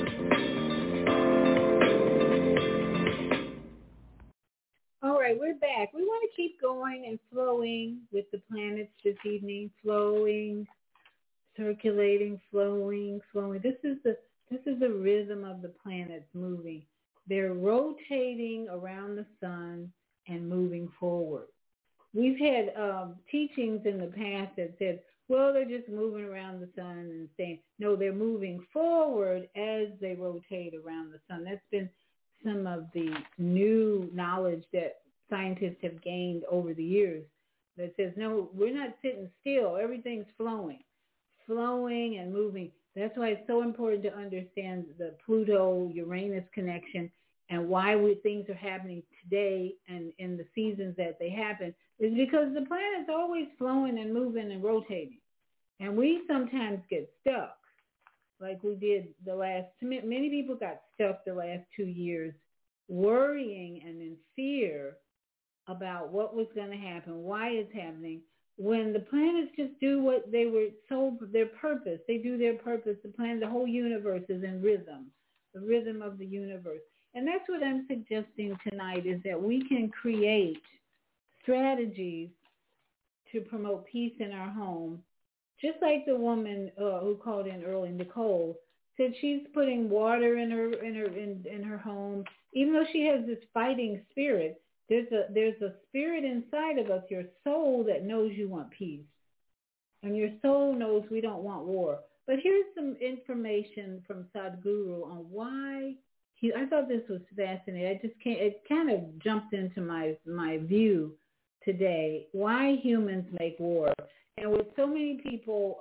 All right, we're back. We want to keep going and flowing with the planets this evening, flowing, circulating, flowing. This is the rhythm of the planets moving. They're rotating around the sun and moving forward. We've had teachings in the past that said, well, they're just moving around the sun and staying. No, they're moving forward as they rotate around the sun. That's been some of the new knowledge that scientists have gained over the years that says, no, we're not sitting still. Everything's flowing and moving. That's why it's so important to understand the Pluto-Uranus connection and why things are happening today and in the seasons that they happen is because the planet's always flowing and moving and rotating. And we sometimes get stuck like we did many people got stuck the last 2 years worrying and in fear about what was going to happen, why it's happening, when the planets just do what they were told, their purpose. They do their purpose. The planet, the whole universe is in rhythm, the rhythm of the universe. And that's what I'm suggesting tonight is that we can create strategies to promote peace in our home. Just like the woman who called in early, Nicole, said she's putting water in her home, even though she has this fighting spirit. There's a spirit inside of us, your soul, that knows you want peace, and your soul knows we don't want war. But here's some information from Sadhguru on why. I thought this was fascinating. It kind of jumped into my view today. Why humans make war. And with so many people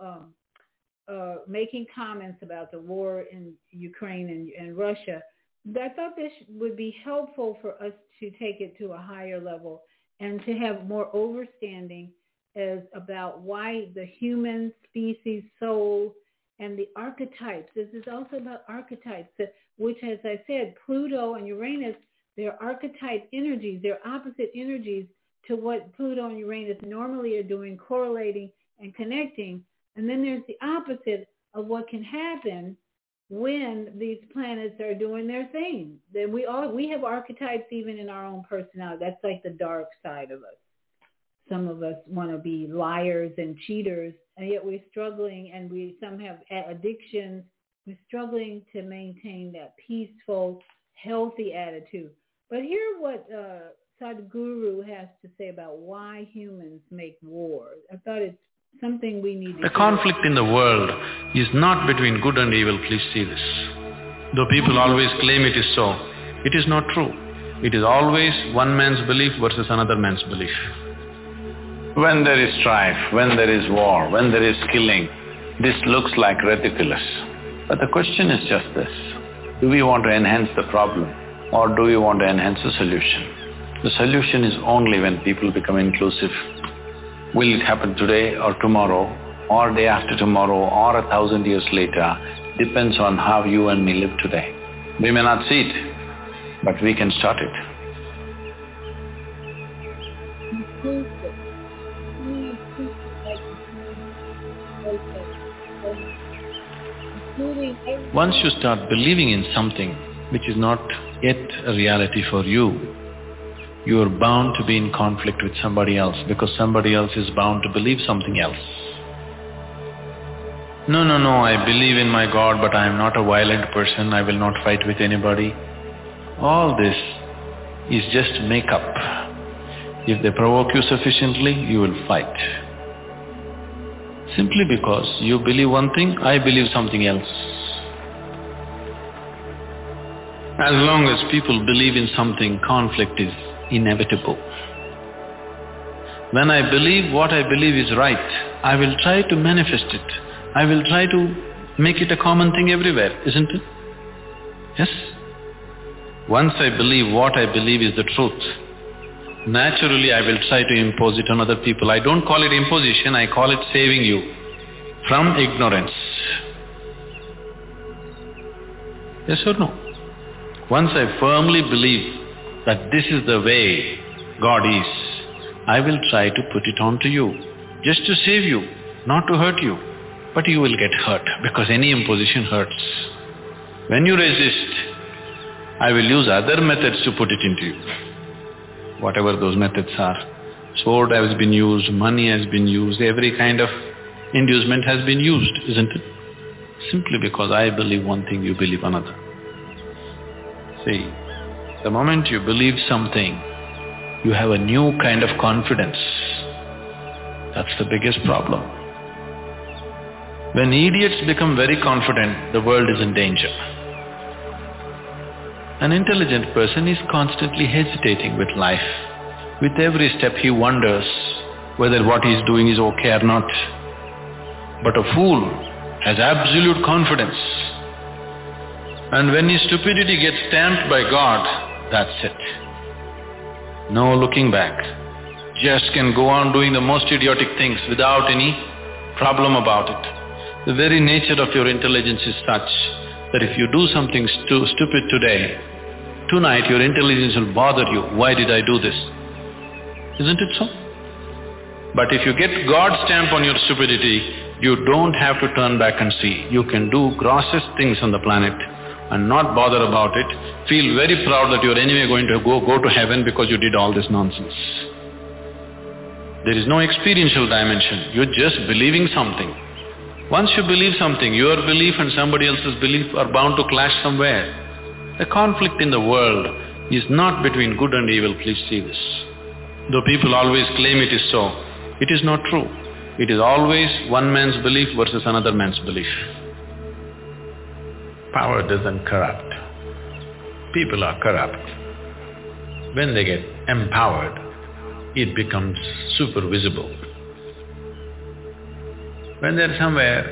making comments about the war in Ukraine and Russia, I thought this would be helpful for us to take it to a higher level and to have more understanding about why the human species soul and the archetypes. This is also about archetypes, which, as I said, Pluto and Uranus, they're archetype energies. They're opposite energies to what Pluto and Uranus normally are doing, correlating and connecting. And then there's the opposite of what can happen when these planets are doing their thing. Then we have archetypes even in our own personality. That's like the dark side of us. Some of us want to be liars and cheaters, and yet we're struggling, and some have addictions. We're struggling to maintain that peaceful, healthy attitude. But hear what Sadhguru has to say about why humans make war. I thought it's something we need to The conflict in the world is not between good and evil, please see this. Though people always claim it is so, it is not true. It is always one man's belief versus another man's belief. When there is strife, when there is war, when there is killing, this looks like ridiculous. But the question is just this: do we want to enhance the problem, or do we want to enhance the solution? The solution is only when people become inclusive. Will it happen today or tomorrow or day after tomorrow or 1,000 years later depends on how you and me live today. We may not see it, but we can start it. Once you start believing in something which is not yet a reality for you, you are bound to be in conflict with somebody else because somebody else is bound to believe something else. No, I believe in my God, but I am not a violent person, I will not fight with anybody. All this is just make-up. If they provoke you sufficiently, you will fight. Simply because you believe one thing, I believe something else. As long as people believe in something, conflict is inevitable. When I believe what I believe is right, I will try to manifest it. I will try to make it a common thing everywhere, isn't it? Yes? Once I believe what I believe is the truth, naturally I will try to impose it on other people. I don't call it imposition, I call it saving you from ignorance. Yes or no? Once I firmly believe that this is the way God is, I will try to put it on to you, just to save you, not to hurt you. But you will get hurt, because any imposition hurts. When you resist, I will use other methods to put it into you, whatever those methods are. Sword has been used, money has been used, every kind of inducement has been used, isn't it? Simply because I believe one thing, you believe another. See, the moment you believe something, You have a new kind of confidence. That's the biggest problem. When idiots become very confident, the world is in danger. An intelligent person is constantly hesitating with life. With every step he wonders whether what he is doing is okay or not. But a fool has absolute confidence. And when his stupidity gets stamped by God, that's it. No looking back. Just can go on doing the most idiotic things without any problem about it. The very nature of your intelligence is such that if you do something stupid today, tonight your intelligence will bother you. Why did I do this? Isn't it so? But if you get God's stamp on your stupidity, you don't have to turn back and see. You can do grossest things on the planet and not bother about it, feel very proud that you're anyway going to go to heaven because you did all this nonsense. There is no experiential dimension, you're just believing something. Once you believe something, your belief and somebody else's belief are bound to clash somewhere. The conflict in the world is not between good and evil, please see this. Though people always claim it is so, it is not true. It is always one man's belief versus another man's belief. Power doesn't corrupt. People are corrupt. When they get empowered, it becomes super visible. When they're somewhere,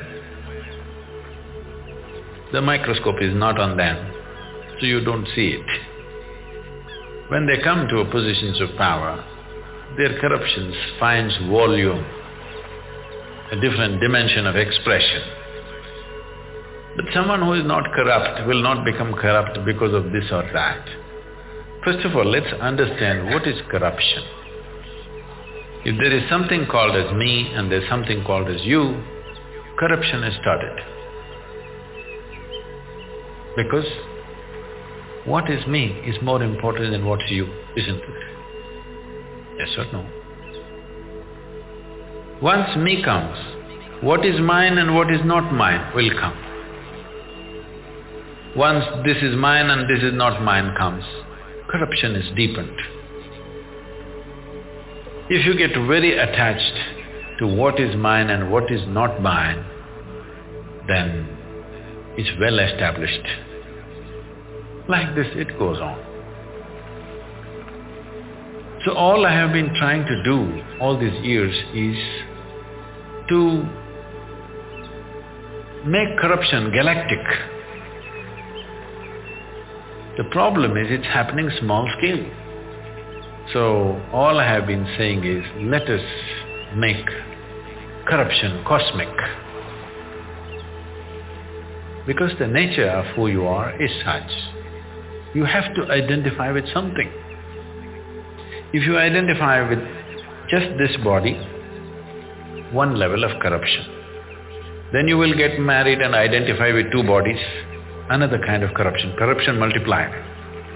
the microscope is not on them, so you don't see it. When they come to positions of power, their corruption finds volume, a different dimension of expression. But someone who is not corrupt will not become corrupt because of this or that. First of all, let's understand what is corruption. If there is something called as me and there's something called as you, corruption has started. Because what is me is more important than what's you, isn't it? Yes or no? Once me comes, what is mine and what is not mine will come. Once this is mine and this is not mine comes, corruption is deepened. If you get very attached to what is mine and what is not mine, then it's well established. Like this it goes on. So all I have been trying to do all these years is to make corruption galactic. The problem is it's happening small scale. So all I have been saying is, let us make corruption cosmic. Because the nature of who you are is such. You have to identify with something. If you identify with just this body, one level of corruption. Then you will get married and identify with two bodies, another kind of corruption, corruption multiplied.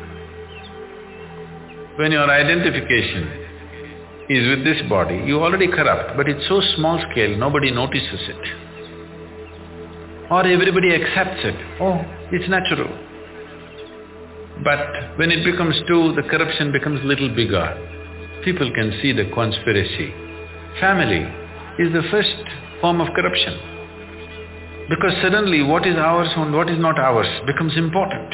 When your identification is with this body, you already corrupt, but it's so small scale, nobody notices it. Or everybody accepts it, oh, it's natural. But when it becomes two, the corruption becomes little bigger. People can see the conspiracy. Family is the first form of corruption. Because suddenly what is ours and what is not ours becomes important.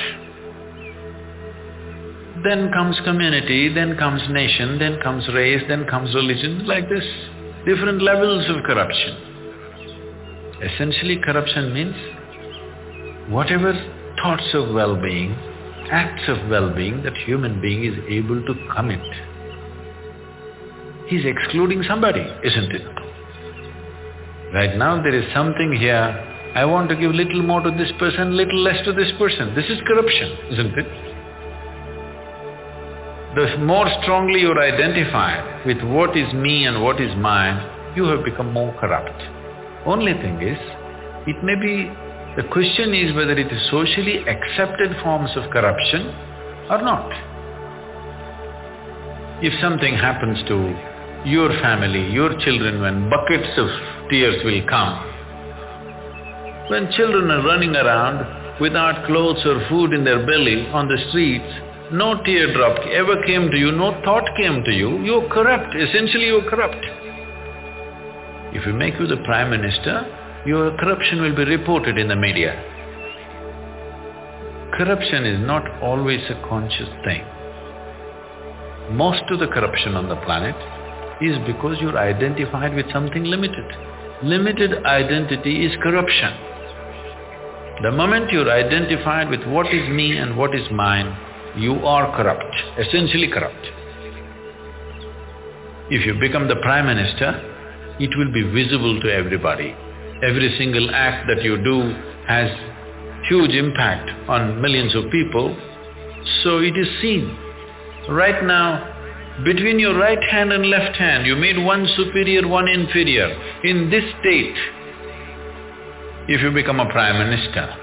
Then comes community, then comes nation, then comes race, then comes religion, like this. Different levels of corruption. Essentially corruption means whatever thoughts of well-being, acts of well-being that human being is able to commit, he's excluding somebody, isn't it? Right now there is something here, I want to give little more to this person, little less to this person. This is corruption, isn't it? The more strongly you're identified with what is me and what is mine, you have become more corrupt. Only thing is, it may be, the question is whether it is socially accepted forms of corruption or not. If something happens to your family, your children, when buckets of tears will come, when children are running around without clothes or food in their belly on the streets, no teardrop ever came to you, no thought came to you, you're corrupt, essentially you're corrupt. If you make you the Prime Minister, your corruption will be reported in the media. Corruption is not always a conscious thing. Most of the corruption on the planet is because you're identified with something limited. Limited identity is corruption. The moment you're identified with what is me and what is mine, you are corrupt, essentially corrupt. If you become the Prime Minister, it will be visible to everybody. Every single act that you do has huge impact on millions of people, so it is seen. Right now, between your right hand and left hand, you made one superior, one inferior. In this state, if you become a Prime Minister,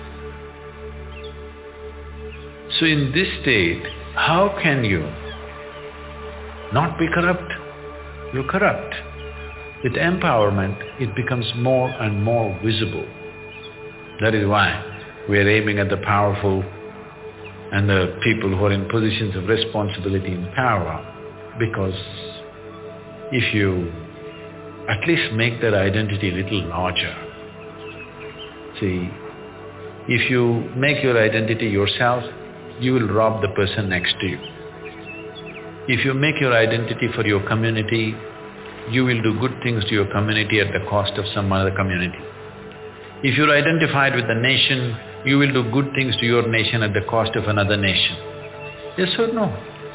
so in this state, how can you not be corrupt? You're corrupt. With empowerment, it becomes more and more visible. That is why we are aiming at the powerful and the people who are in positions of responsibility and power, because if you at least make their identity a little larger. See, if you make your identity yourself, you will rob the person next to you. If you make your identity for your community, you will do good things to your community at the cost of some other community. If you're identified with the nation, you will do good things to your nation at the cost of another nation. Yes or no?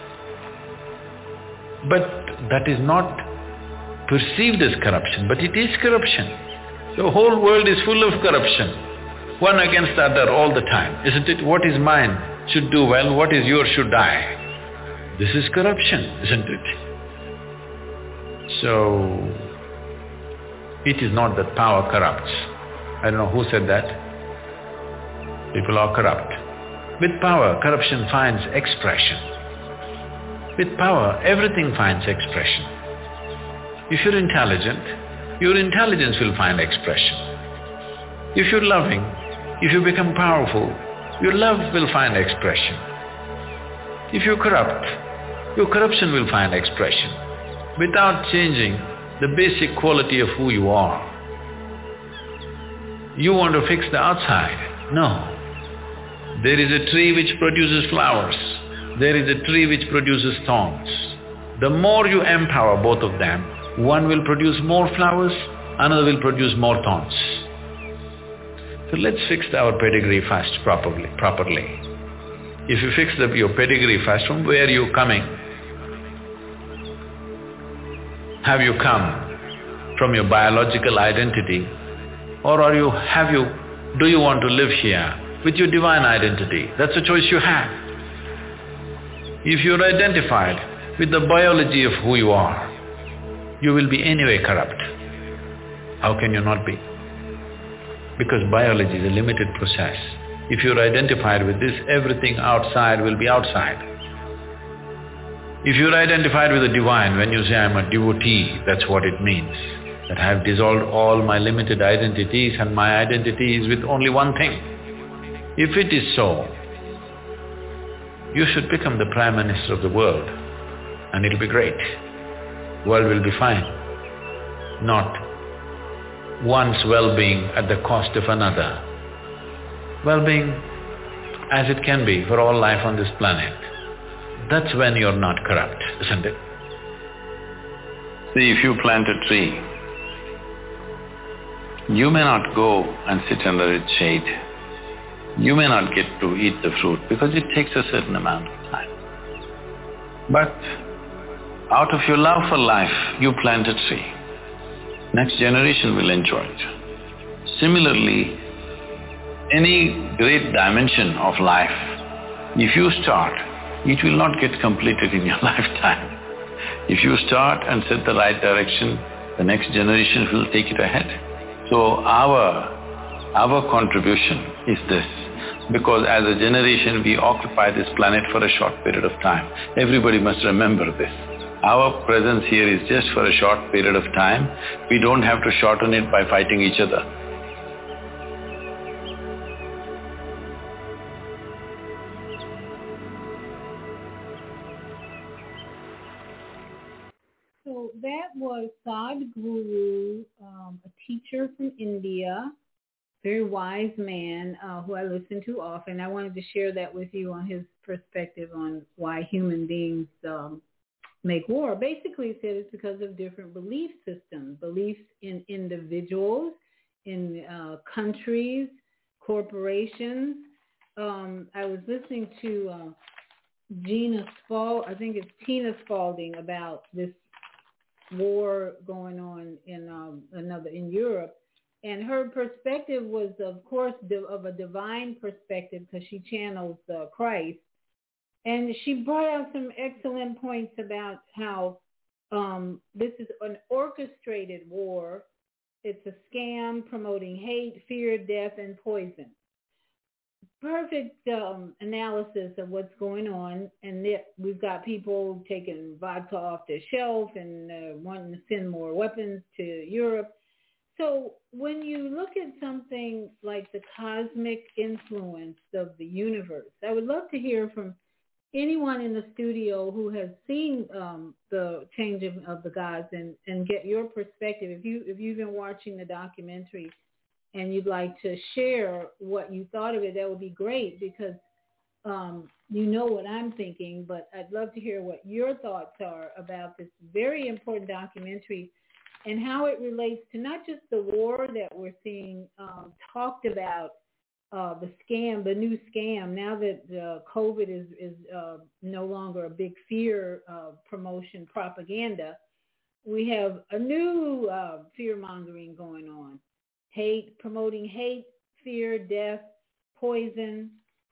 But that is not perceived as corruption, but it is corruption. The whole world is full of corruption. One against the other all the time, isn't it? What is mine should do well, what is yours should die. This is corruption, isn't it? So, it is not that power corrupts. I don't know who said that. People are corrupt. With power, corruption finds expression. With power, everything finds expression. If you're intelligent, your intelligence will find expression. If you're loving, if you become powerful, your love will find expression. If you're corrupt, your corruption will find expression, without changing the basic quality of who you are. You want to fix the outside? No. There is a tree which produces flowers. There is a tree which produces thorns. The more you empower both of them, one will produce more flowers, another will produce more thorns. So let's fix our pedigree first properly. If you fix your pedigree first, from where are you coming? Have you come from your biological identity, or do you want to live here with your divine identity? That's a choice you have. If you're identified with the biology of who you are, you will be anyway corrupt. How can you not be? Because biology is a limited process. If you're identified with this, everything outside will be outside. If you're identified with the divine, when you say, I'm a devotee, that's what it means. That I have dissolved all my limited identities and my identity is with only one thing. If it is so, you should become the Prime Minister of the world and it'll be great. World will be fine. Not one's well-being at the cost of another. Well-being as it can be for all life on this planet. That's when you're not corrupt, isn't it? See, if you plant a tree, you may not go and sit under its shade. You may not get to eat the fruit because it takes a certain amount of time. But out of your love for life, you plant a tree. Next generation will enjoy it. Similarly, any great dimension of life, if you start, it will not get completed in your lifetime. If you start and set the right direction, the next generation will take it ahead. So our contribution is this, because as a generation we occupy this planet for a short period of time. Everybody must remember this. Our presence here is just for a short period of time. We don't have to shorten it by fighting each other. that was Sadhguru, a teacher from India, very wise man who I listen to often. I wanted to share that with you on his perspective on why human beings make war. Basically, he said it's because of different belief systems, beliefs in individuals, in countries, corporations. I was listening to Tina Spalding about this war going on in Europe, and her perspective was, of course, of a divine perspective because she channels Christ, and she brought out some excellent points about how this is an orchestrated war. It's a scam promoting hate, fear, death, and poison. Perfect analysis of what's going on, and we've got people taking vodka off the shelf and wanting to send more weapons to Europe. So when you look at something like the cosmic influence of the universe, I would love to hear from anyone in the studio who has seen the change of the gods and get your perspective. If you've been watching the documentary and you'd like to share what you thought of it, that would be great, because you know what I'm thinking, but I'd love to hear what your thoughts are about this very important documentary and how it relates to not just the war that we're seeing talked about, the scam, the new scam, now that COVID is no longer a big fear promotion propaganda. We have a new fear-mongering going on. Promoting hate, fear, death, poison.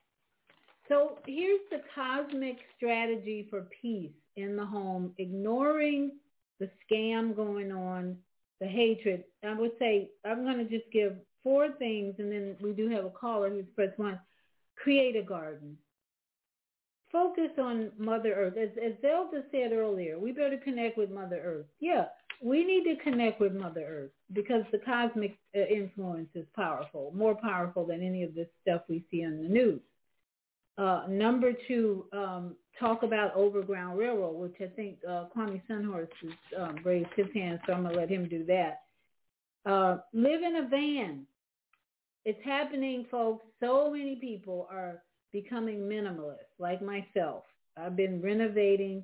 So here's the cosmic strategy for peace in the home, ignoring the scam going on, the hatred. I would say I'm going to just give 4 things, and then we do have a caller who's press 1. Create a garden. Focus on Mother Earth. As Zelda said earlier, we better connect with Mother Earth. Yeah, we need to connect with Mother Earth because the cosmic influence is powerful, more powerful than any of this stuff we see on the news. Number 2, talk about Overground Railroad, which I think Kwame Sunhorse has raised his hand, so I'm going to let him do that. Live in a van. It's happening, folks. So many people are becoming minimalists, like myself. I've been renovating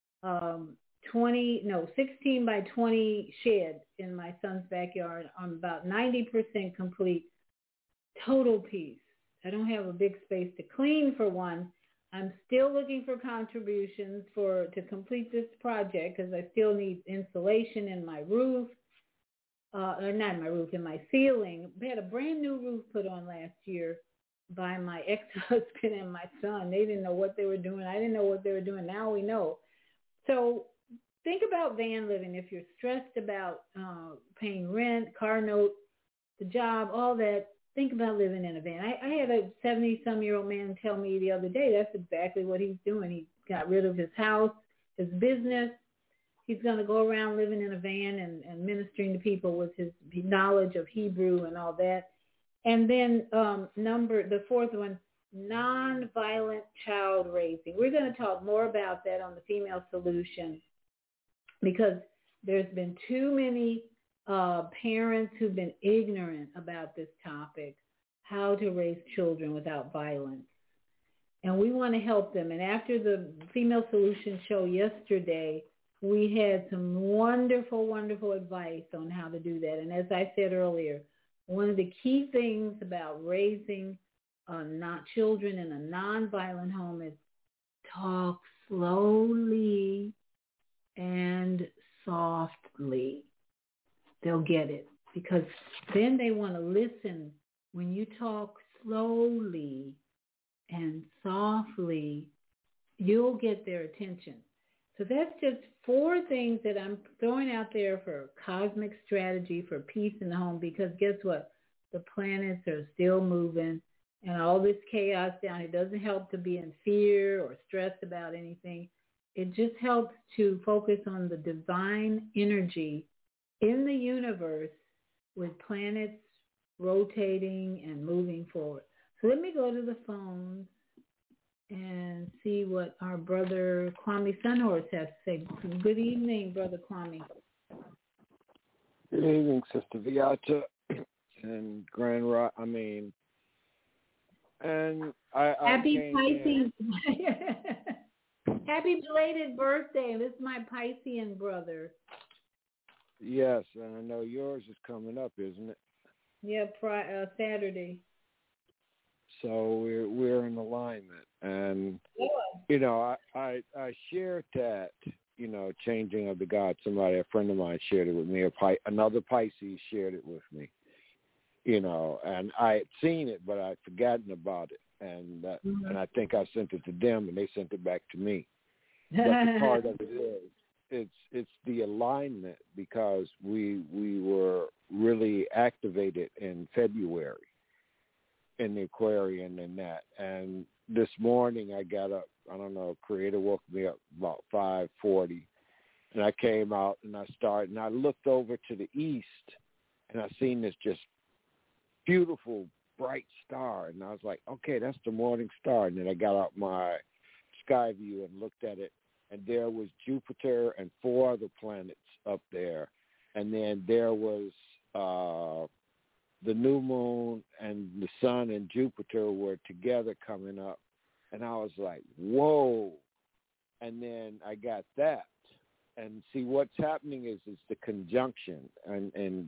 16 by 20 shed in my son's backyard. I'm about 90% complete. Total peace. I don't have a big space to clean for one. I'm still looking for contributions to complete this project because I still need insulation in my roof. Not in my roof, in my ceiling. We had a brand new roof put on last year by my ex-husband and my son. They didn't know what they were doing. I didn't know what they were doing. Now we know. So think about van living. If you're stressed about paying rent, car note, the job, all that, think about living in a van. I had a 70-some-year-old man tell me the other day that's exactly what he's doing. He got rid of his house, his business. He's going to go around living in a van and ministering to people with his knowledge of Hebrew and all that. And then the 4th one, nonviolent child raising. We're going to talk more about that on the Female Solution because there's been too many parents who've been ignorant about this topic, how to raise children without violence. And we want to help them. And after the Female Solution show yesterday, we had some wonderful, wonderful advice on how to do that. And as I said earlier, one of the key things about raising not children in a nonviolent home is talk slowly and softly. They'll get it because then they want to listen. When you talk slowly and softly, you'll get their attention. So that's just 4 things that I'm throwing out there for cosmic strategy for peace in the home because guess what? The planets are still moving and all this chaos down. It doesn't help to be in fear or stressed about anything. It just helps to focus on the divine energy in the universe with planets rotating and moving forward. So let me go to the phones and see what our brother Kwame Sunhorse has to say. Good evening, Brother Kwame. Good evening, Sister Viata and Grand Rock. Happy Pisces. Happy belated birthday. This is my Piscean brother. Yes, and I know yours is coming up, isn't it? Yeah, Saturday. So we're in alignment, and I shared that changing of the God. A friend of mine shared it with me. Another Pisces shared it with me. And I had seen it, but I'd forgotten about it, and I think I sent it to them, and they sent it back to me. But the part of it is, it's the alignment, because we were really activated in February in the Aquarian and that. And this morning I got up, I don't know, Creator woke me up about 5:40, and I came out and I started, and I looked over to the east, and I seen this just beautiful bright star, and I was like, okay, that's the morning star. And then I got out my sky view and looked at it, and there was Jupiter and 4 other planets up there, and then there was the new moon, and the sun and Jupiter were together coming up, and I was like, whoa. And then I got that, and see what's happening is the conjunction, and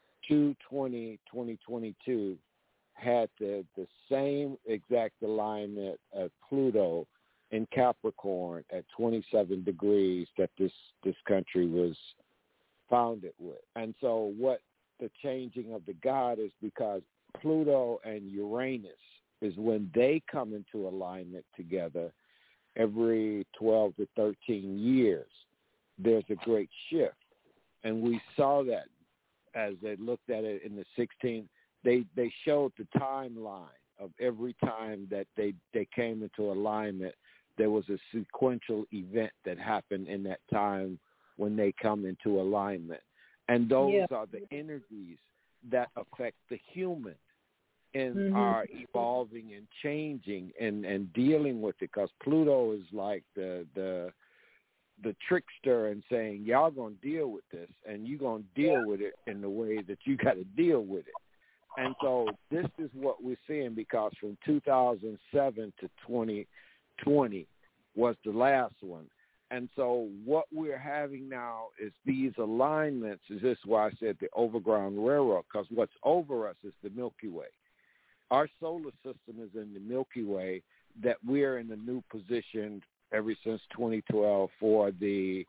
2/20/2022 had the same exact alignment as Pluto in Capricorn at 27 degrees that this country was founded with. And so what the changing of the God is, because Pluto and Uranus is when they come into alignment together every 12 to 13 years, there's a great shift. And we saw that as they looked at it in the 16th, they showed the timeline of every time that they came into alignment. There was a sequential event that happened in that time when they come into alignment. And those are the energies that affect the human in our evolving and changing and dealing with it. Because Pluto is like the trickster and saying, y'all going to deal with this, and you're going to deal with it in the way that you got to deal with it. And so this is what we're seeing, because from 2007 to 2020 was the last one. And so what we're having now is these alignments. This is why I said the overground railroad, because what's over us is the Milky Way. Our solar system is in the Milky Way, that we're in a new position ever since 2012 for the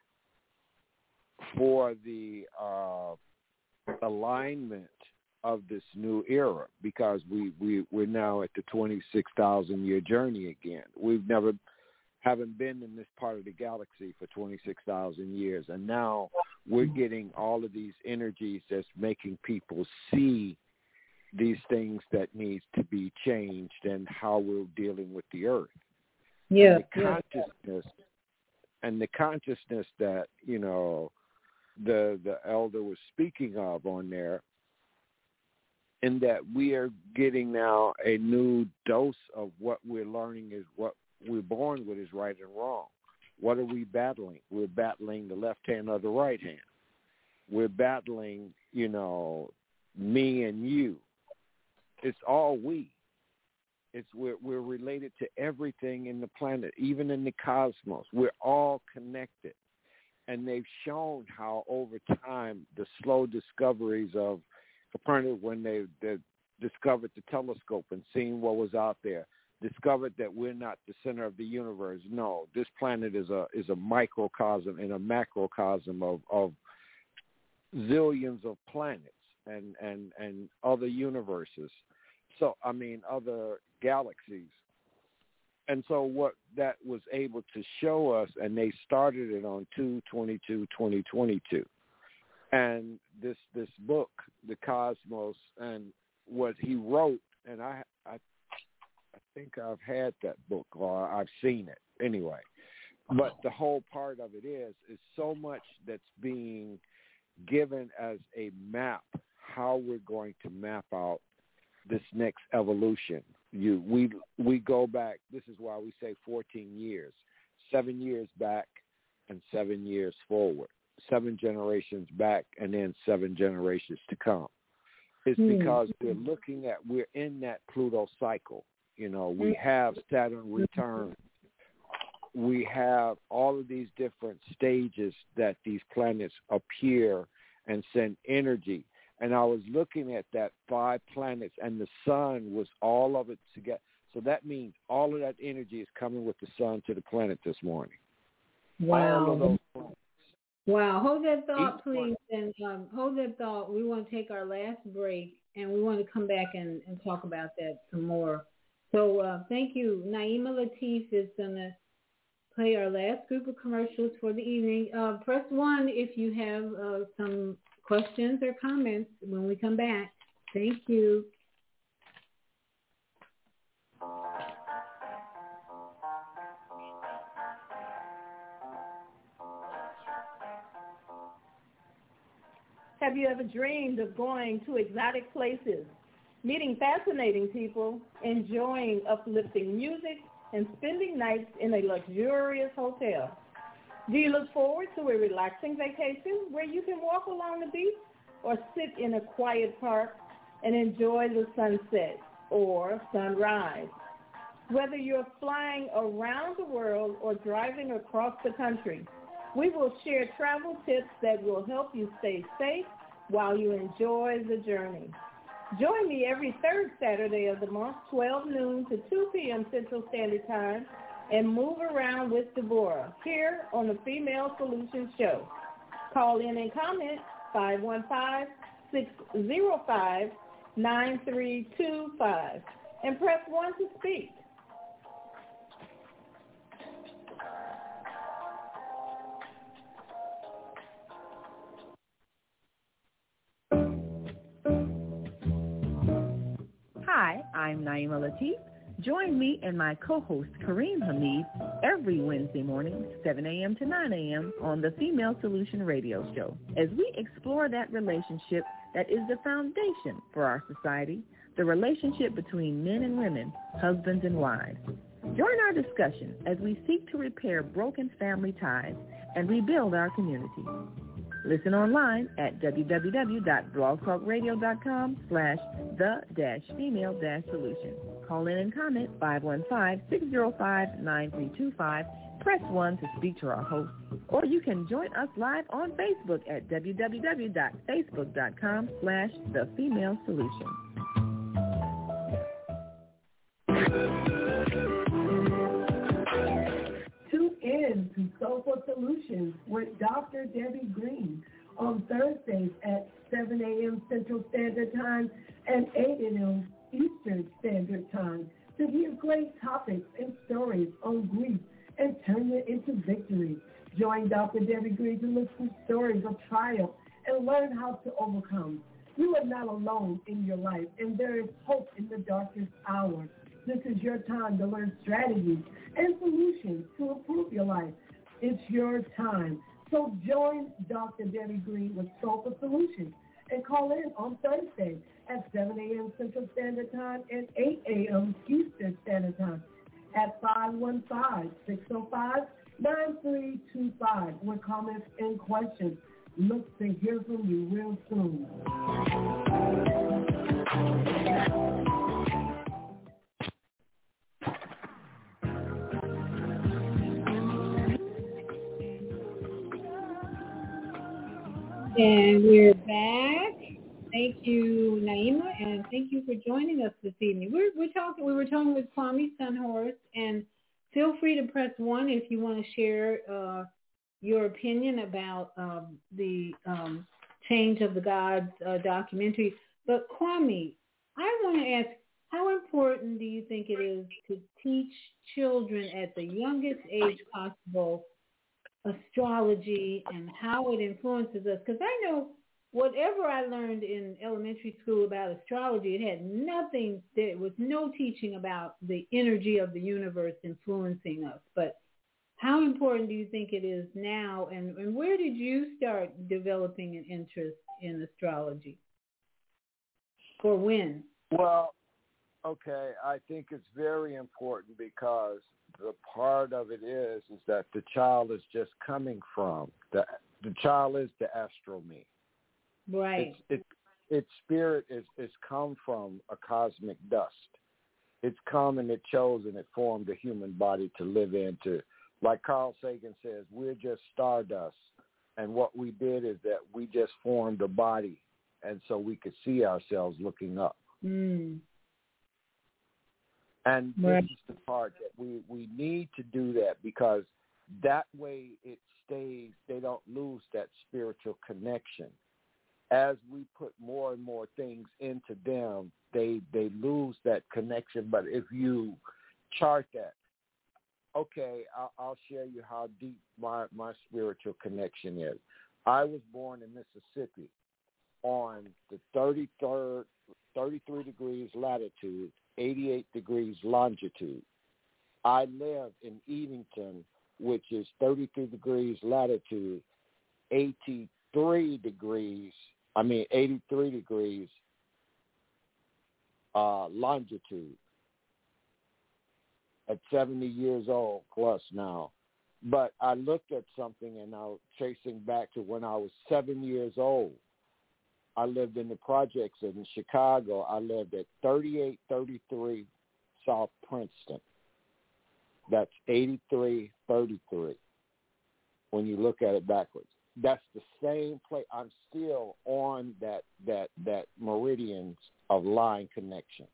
alignment of this new era, because we're now at the 26,000 year journey again. We've haven't been in this part of the galaxy for 26,000 years, and now we're getting all of these energies that's making people see these things that needs to be changed and how we're dealing with the earth. Yeah. And the consciousness that, the elder was speaking of on there, in that we are getting now a new dose of what we're learning is what we're born with is right and wrong. What are we battling? We're battling the left hand or the right hand. We're battling, me and you. It's all we. We're related to everything in the planet, even in the cosmos. We're all connected. And they've shown how over time the slow discoveries of Copernicus, when they discovered the telescope and seen what was out there, discovered that we're not the center of the universe. No, this planet is a microcosm and a macrocosm of zillions of planets and other universes. So, other galaxies. And so what that was able to show us, and they started it on 2/22/2022. And this book, The Cosmos, and what he wrote, and I think I've had that book, or I've seen it anyway. But the whole part of it is so much that's being given as a map, how we're going to map out this next evolution. We go back, this is why we say 14 years, 7 years back and 7 years forward. 7 generations back and then 7 generations to come. It's because we're in that Pluto cycle. You know, we have Saturn return. We have all of these different stages that these planets appear and send energy. And I was looking at that 5 planets, and the sun was all of it together. So that means all of that energy is coming with the sun to the planet this morning. Wow. All of those planets. Wow. Hold that thought, please. And hold that thought. We want to take our last break, and we want to come back and talk about that some more. So thank you. Naima Latif is going to play our last group of commercials for the evening. Press 1 if you have some questions or comments when we come back. Thank you. Have you ever dreamed of going to exotic places, meeting fascinating people, enjoying uplifting music, and spending nights in a luxurious hotel? Do you look forward to a relaxing vacation where you can walk along the beach or sit in a quiet park and enjoy the sunset or sunrise? Whether you're flying around the world or driving across the country, we will share travel tips that will help you stay safe while you enjoy the journey. Join me every third Saturday of the month, 12 noon to 2 p.m. Central Standard Time, and move around with Deborah here on the Female Solutions Show. Call in and comment 515-605-9325 and press 1 to speak. Hi, I'm Naima Latif. Join me and my co-host Kareem Hamid every Wednesday morning, 7 a.m. to 9 a.m. on the Female Solution Radio Show as we explore that relationship that is the foundation for our society, the relationship between men and women, husbands and wives. Join our discussion as we seek to repair broken family ties and rebuild our community. Listen online at www.blogtalkradio.com/the-female-solution. Call in and comment 515-605-9325. Press 1 to speak to our host. Or you can join us live on Facebook at www.facebook.com/the-female-solution. Tune in to Soulful Solutions with Dr. Debbie Green on Thursdays at 7 a.m. Central Standard Time and 8 a.m. Eastern Standard Time to hear great topics and stories on grief and turn it into victory. Join Dr. Debbie Green to listen to stories of triumph and learn how to overcome. You are not alone in your life, and there is hope in the darkest hour. This is your time to learn strategies and solutions to improve your life. It's your time. So join Dr. Debbie Green with Soulful Solutions and call in on Thursday at 7 a.m. Central Standard Time and 8 a.m. Eastern Standard Time at 515-605-9325 with comments and questions. Look to hear from you real soon. And we're back. Thank you, Naima, and thank you for joining us this evening. We were talking with Kwame Sunhorse, and feel free to press 1 if you want to share your opinion about the Change of the Gods documentary. But Kwame, I want to ask, how important do you think it is to teach children at the youngest age possible astrology and how it influences us? Because I know whatever I learned in elementary school about astrology, it had nothing, there was no teaching about the energy of the universe influencing us. But how important do you think it is now, and where did you start developing an interest in astrology? Or when? Well, okay, I think it's very important because the part of it is that the child is just coming from the child is the astral me. Right. Its spirit is come from a cosmic dust. It's come and it chose and it formed a human body to live into. Like Carl Sagan says, we're just stardust. And what we did is that we just formed a body, and so we could see ourselves looking up. Mm. And this is the part that we need to do that, because that way it stays, they don't lose that spiritual connection. As we put more and more things into them, they lose that connection. But if you chart that, okay, I'll share you how deep my spiritual connection is. I was born in Mississippi on the 33 degrees latitude, 88 degrees longitude. I live in Edenton, which is 33 degrees latitude, 83 degrees longitude. At 70 years old plus now. But I looked at something, and I was tracing back to when I was 7 years old. I lived in the projects in Chicago. I lived at 3833 South Princeton. That's 8333 when you look at it backwards. That's the same place. I'm still on that meridian of line connection.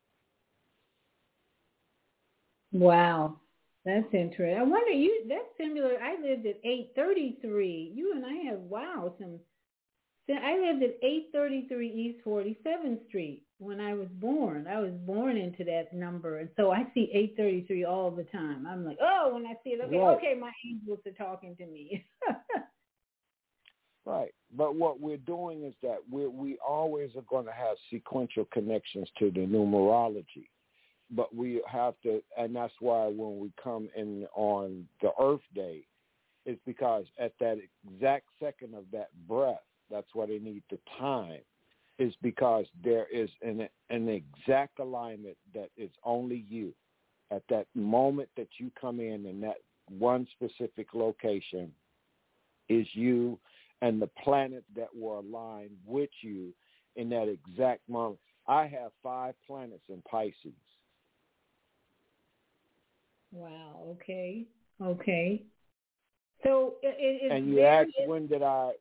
Wow, that's interesting. I wonder, that's similar. I lived at 833. You and I have, I lived at 833 East 47th Street when I was born. I was born into that number, and so I see 833 all the time. I'm like, oh, when I see it, okay, my angels are talking to me. Right. But what we're doing is that we always are going to have sequential connections to the numerology. But we have to, and that's why when we come in on the Earth Day, it's because at that exact second of that breath, that's why they need the time, is because there is an exact alignment that is only you. At that moment that you come in that one specific location is you and the planets that were aligned with you in that exact moment. I have 5 planets in Pisces. Wow. Okay. So and you asked when did I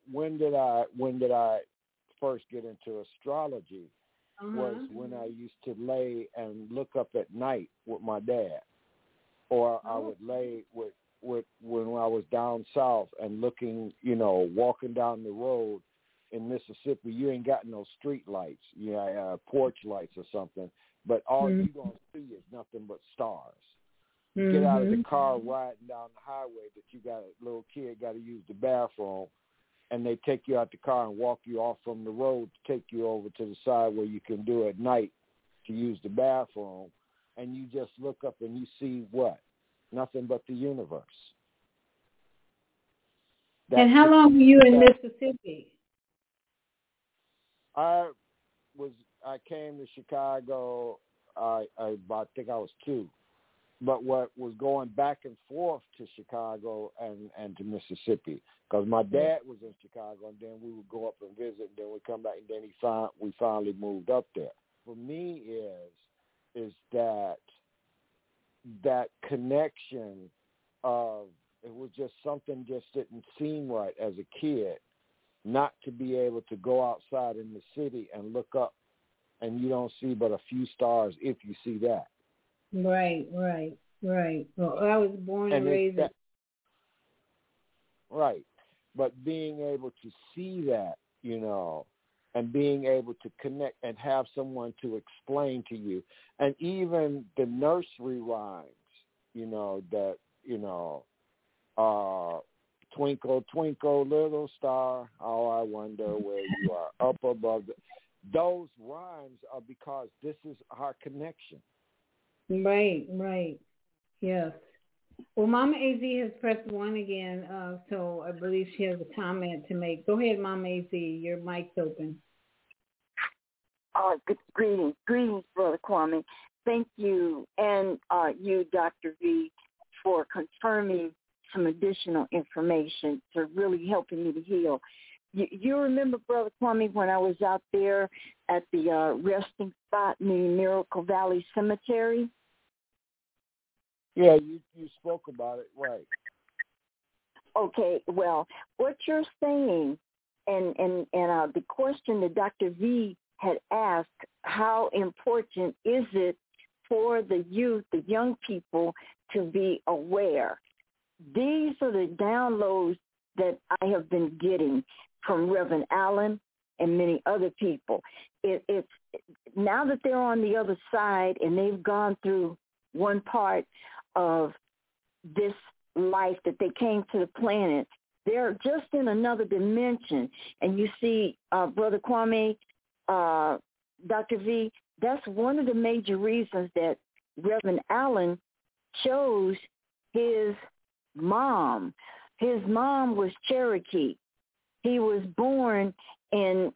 first get into astrology? Was when I used to lay and look up at night with my dad, or I would lay with when I was down south and looking, walking down the road in Mississippi. You ain't got no street lights, porch lights or something, but all you gonna see is nothing but stars. You get out of the car riding down the highway that you got a little kid got to use the bathroom, and they take you out the car and walk you off from the road to take you over to the side where you can do at night to use the bathroom, and you just look up and you see what? Nothing but the universe. And how long were you in Mississippi? I came to Chicago, I think I was 2. But what was going back and forth to Chicago and to Mississippi, because my dad was in Chicago, and then we would go up and visit, and then we'd come back, and then we finally moved up there. For me is that connection of, it was just something just didn't seem right as a kid, not to be able to go outside in the city and look up, and you don't see but a few stars if you see that. Right. Well, I was born and raised in... Right. But being able to see that, and being able to connect and have someone to explain to you. And even the nursery rhymes, twinkle, twinkle, little star, how I wonder where you are up above. Those rhymes are because this is our connection. Right. Yes. Well, Mama AZ has pressed 1 again, so I believe she has a comment to make. Go ahead, Mama AZ. Your mic's open. Greetings, Brother Kwame. Thank you, and you, Dr. V, for confirming some additional information to really helping me to heal. You remember, Brother Kwame, when I was out there at the resting spot in the Miracle Valley Cemetery? Yeah, you spoke about it, right. Okay, well, what you're saying, and the question that Dr. V had asked, how important is it for the youth, the young people, to be aware? These are the downloads that I have been getting from Reverend Allen and many other people. It's now that they're on the other side and they've gone through one part of this life that they came to the planet, they're just in another dimension. And you see, Brother Kwame, Dr. V, that's one of the major reasons that Reverend Allen chose his mom. His mom was Cherokee. He was born in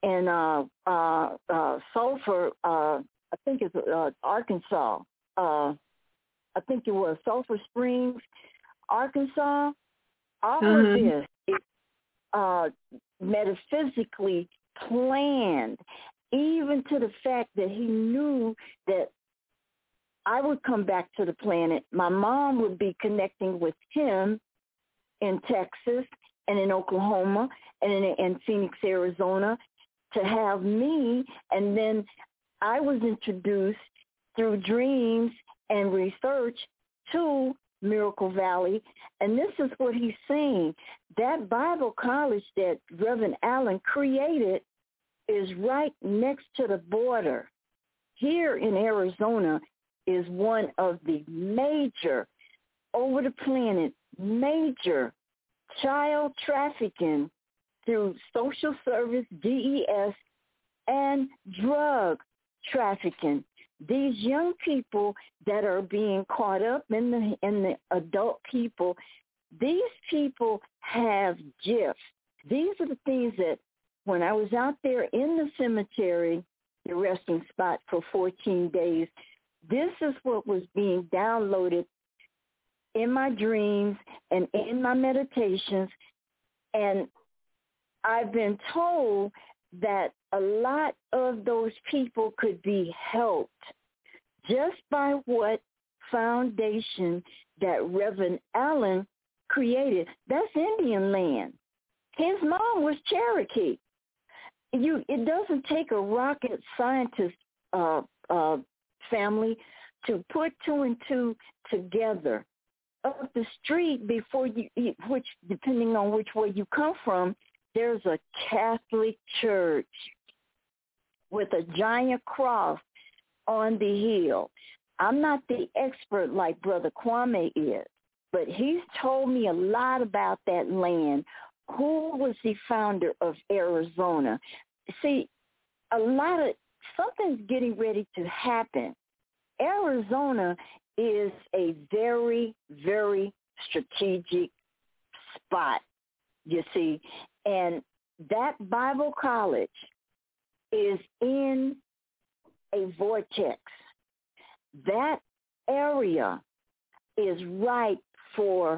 Sulphur, I think it's Arkansas. I think it was Sulphur Springs, Arkansas. All of this is metaphysically planned, even to the fact that he knew that I would come back to the planet. My mom would be connecting with him in Texas and in Oklahoma and in Phoenix, Arizona, to have me. And then I was introduced through dreams and research to Miracle Valley. And this is what he's saying. That Bible college that Reverend Allen created is right next to the border. Here in Arizona is one of the major, over the planet, major child trafficking through social service, DES, and drug trafficking. These young people that are being caught up in the adult people, these people have gifts. These are the things that when I was out there in the cemetery, the resting spot for 14 days, this is what was being downloaded in my dreams and in my meditations. And I've been told that a lot of those people could be helped just by what foundation that Reverend Allen created. That's Indian land. His mom was Cherokee. It doesn't take a rocket scientist family to put two and two together. Up the street before you, which depending on which way you come from, there's a Catholic church with a giant cross on the hill. I'm not the expert like Brother Kwame is, but he's told me a lot about that land. Who was the founder of Arizona? See, something's getting ready to happen. Arizona is a very, very strategic spot, you see. And that Bible college is in a vortex. That area is ripe for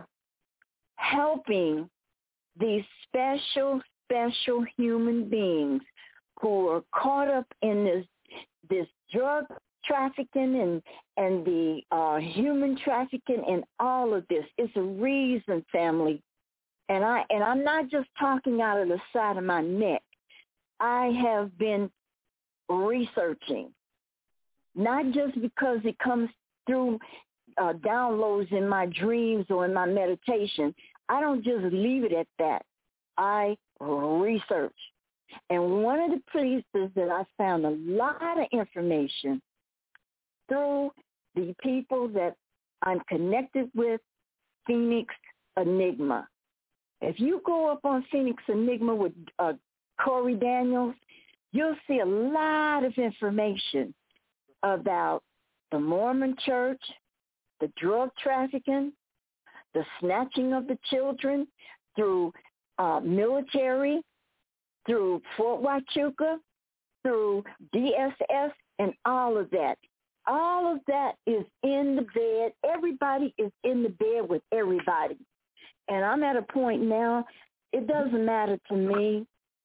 helping these special human beings who are caught up in this drug trafficking and the human trafficking and all of this. It's a reason, family. And I'm not just talking out of the side of my neck. I have been researching, not just because it comes through downloads in my dreams or in my meditation. I don't just leave it at that. I research. And one of the places that I found a lot of information through the people that I'm connected with, Phoenix Enigma. If you go up on Phoenix Enigma with Corey Daniels, you'll see a lot of information about the Mormon church, the drug trafficking, the snatching of the children through military, through Fort Huachuca, through DSS, and all of that. All of that is in the bed. Everybody is in the bed with everybody. And I'm at a point now, it doesn't matter to me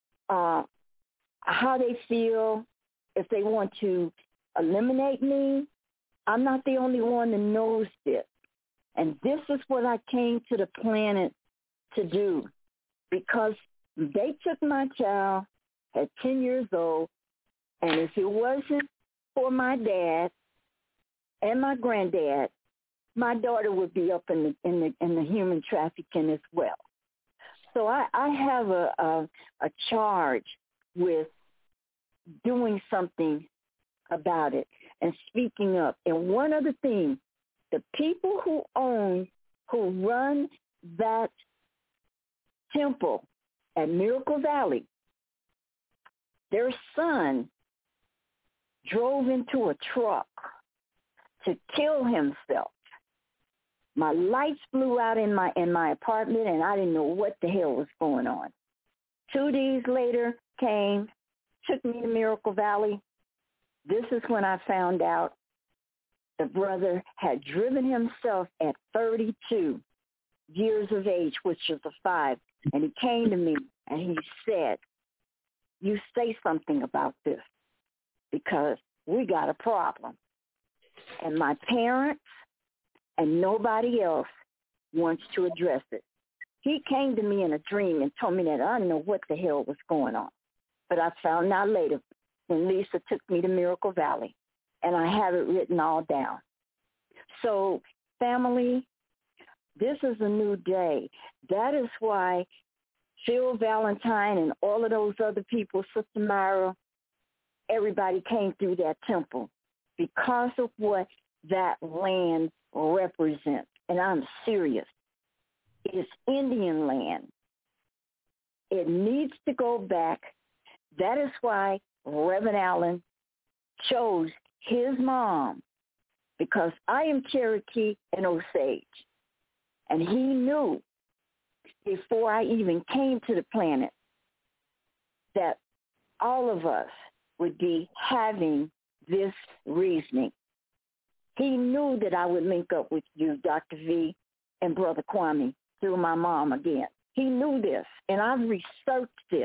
how they feel, if they want to eliminate me. I'm not the only one that knows this. And this is what I came to the planet to do, because they took my child at 10 years old, and if it wasn't for my dad and my granddad, my daughter would be up in the human trafficking as well. So I have a charge with doing something about it and speaking up. And one other thing, the people who run that temple at Miracle Valley, their son drove into a truck to kill himself. My lights blew out in my apartment, and I didn't know what the hell was going on. 2 days later came, took me to Miracle Valley. This is when I found out the brother had driven himself at 32 years of age, which was a 5. And he came to me and he said, you say something about this because we got a problem. And my parents and nobody else wants to address it. He came to me in a dream and told me that I didn't know what the hell was going on. But I found out later when Lisa took me to Miracle Valley, and I have it written all down. So, family, this is a new day. That is why Phil Valentine and all of those other people, Sister Myra, everybody came through that temple because of what that land represents. And I'm serious. It's Indian land. It needs to go back. That is why Reverend Allen chose his mom, because I am Cherokee and Osage. And he knew before I even came to the planet that all of us would be having this reasoning. He knew that I would link up with you, Dr. V, and Brother Kwame through my mom again. He knew this, and I've researched this.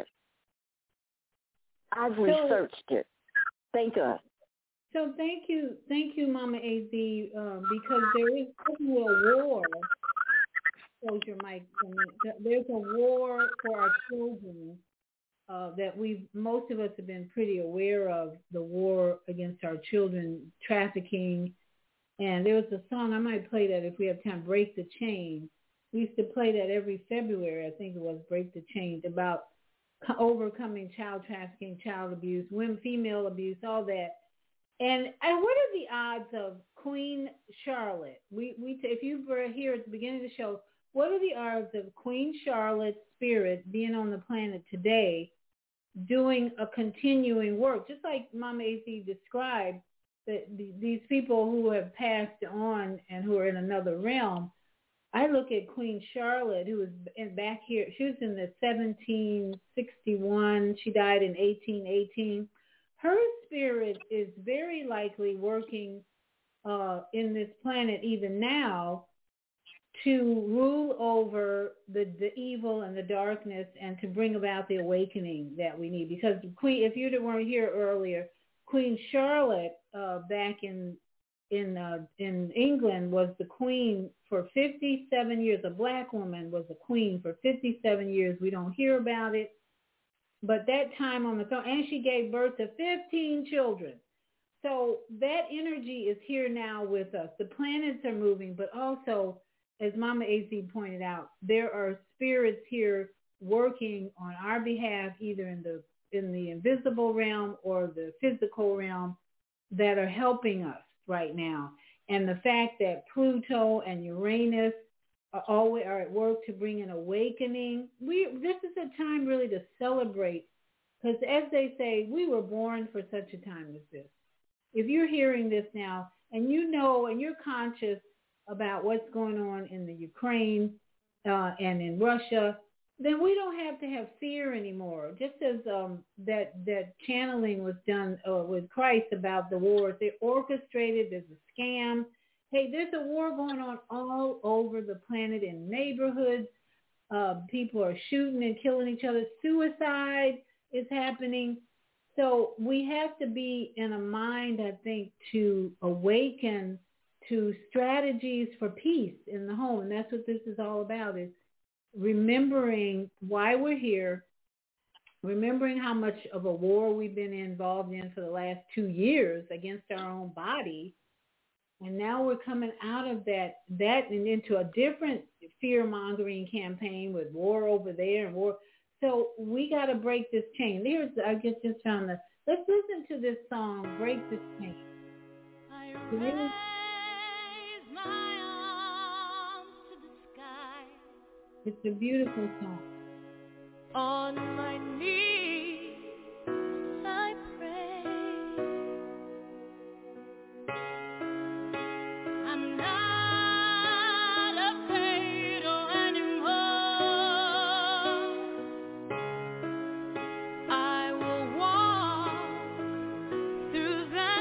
I've researched it. Thank us. So thank you, Mama AZ, because there is a war. Close your mic. There's a war for our children that most of us have been pretty aware of, the war against our children, trafficking. And there was a song, I might play that if we have time, Break the Chain. We used to play that every February, I think it was, Break the Chains, about overcoming child trafficking, child abuse, women, female abuse, all that. And what are the odds of Queen Charlotte? If you were here at the beginning of the show, what are the odds of Queen Charlotte's spirit being on the planet today doing a continuing work? Just like Mama AC described, that these people who have passed on and who are in another realm, I look at Queen Charlotte, who was back here. She was in the 1761. She died in 1818. Her spirit is very likely working in this planet even now to rule over the evil and the darkness and to bring about the awakening that we need. Because if you weren't here earlier, Queen Charlotte back in England was the queen for 57 years. A black woman was a queen for 57 years. We don't hear about it. But that time on the throne, and she gave birth to 15 children. So that energy is here now with us. The planets are moving, but also, as Mama AZ pointed out, there are spirits here working on our behalf, either in the invisible realm or the physical realm, that are helping us right now. And the fact that Pluto and Uranus are at work to bring an awakening. This is a time really to celebrate, because as they say, we were born for such a time as this. If you're hearing this now and you know and you're conscious about what's going on in the Ukraine and in Russia, then we don't have to have fear anymore. Just as that channeling was done with Christ about the wars, they're orchestrated. There's a scam. Hey, there's a war going on all over the planet in neighborhoods. People are shooting and killing each other. Suicide is happening. So we have to be in a mind, I think, to awaken to strategies for peace in the home. And that's what this is all about, is remembering why we're here, remembering how much of a war we've been involved in for the last 2 years against our own body. And now we're coming out of that and into a different fear-mongering campaign with war over there and war. So we got to break this chain. I just found that. Let's listen to this song, Break This Chain. It's a beautiful song. On my knees, I pray. I'm not afraid anymore. I will walk through that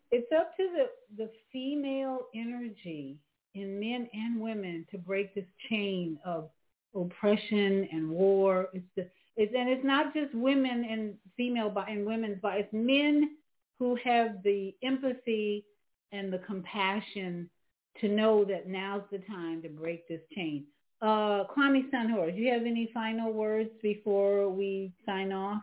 It's up to the female energy in men and women to break this chain of oppression and war. It's not just women and female and women's body. It's men who have the empathy and the compassion to know that now's the time to break this chain. Kwame Sanhor, do you have any final words before we sign off?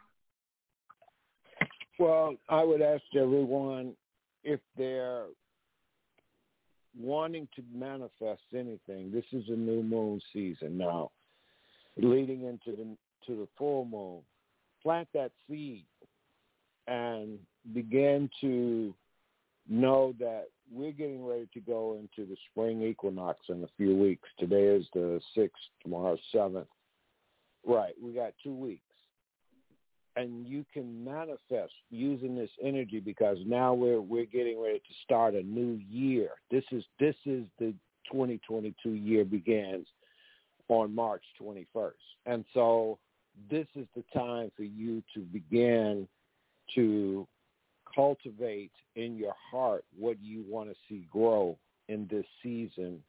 Well, I would ask everyone if they're wanting to manifest anything. This is a new moon season now, leading into the full moon. Plant that seed and begin to know that we're getting ready to go into the spring equinox in a few weeks. Today is the 6th, tomorrow's 7th. Right, we got 2 weeks. And you can manifest using this energy because now we're getting ready to start a new year. This is the 2022 year begins on March 21st. And so this is the time for you to begin to cultivate in your heart what you want to see grow in this season.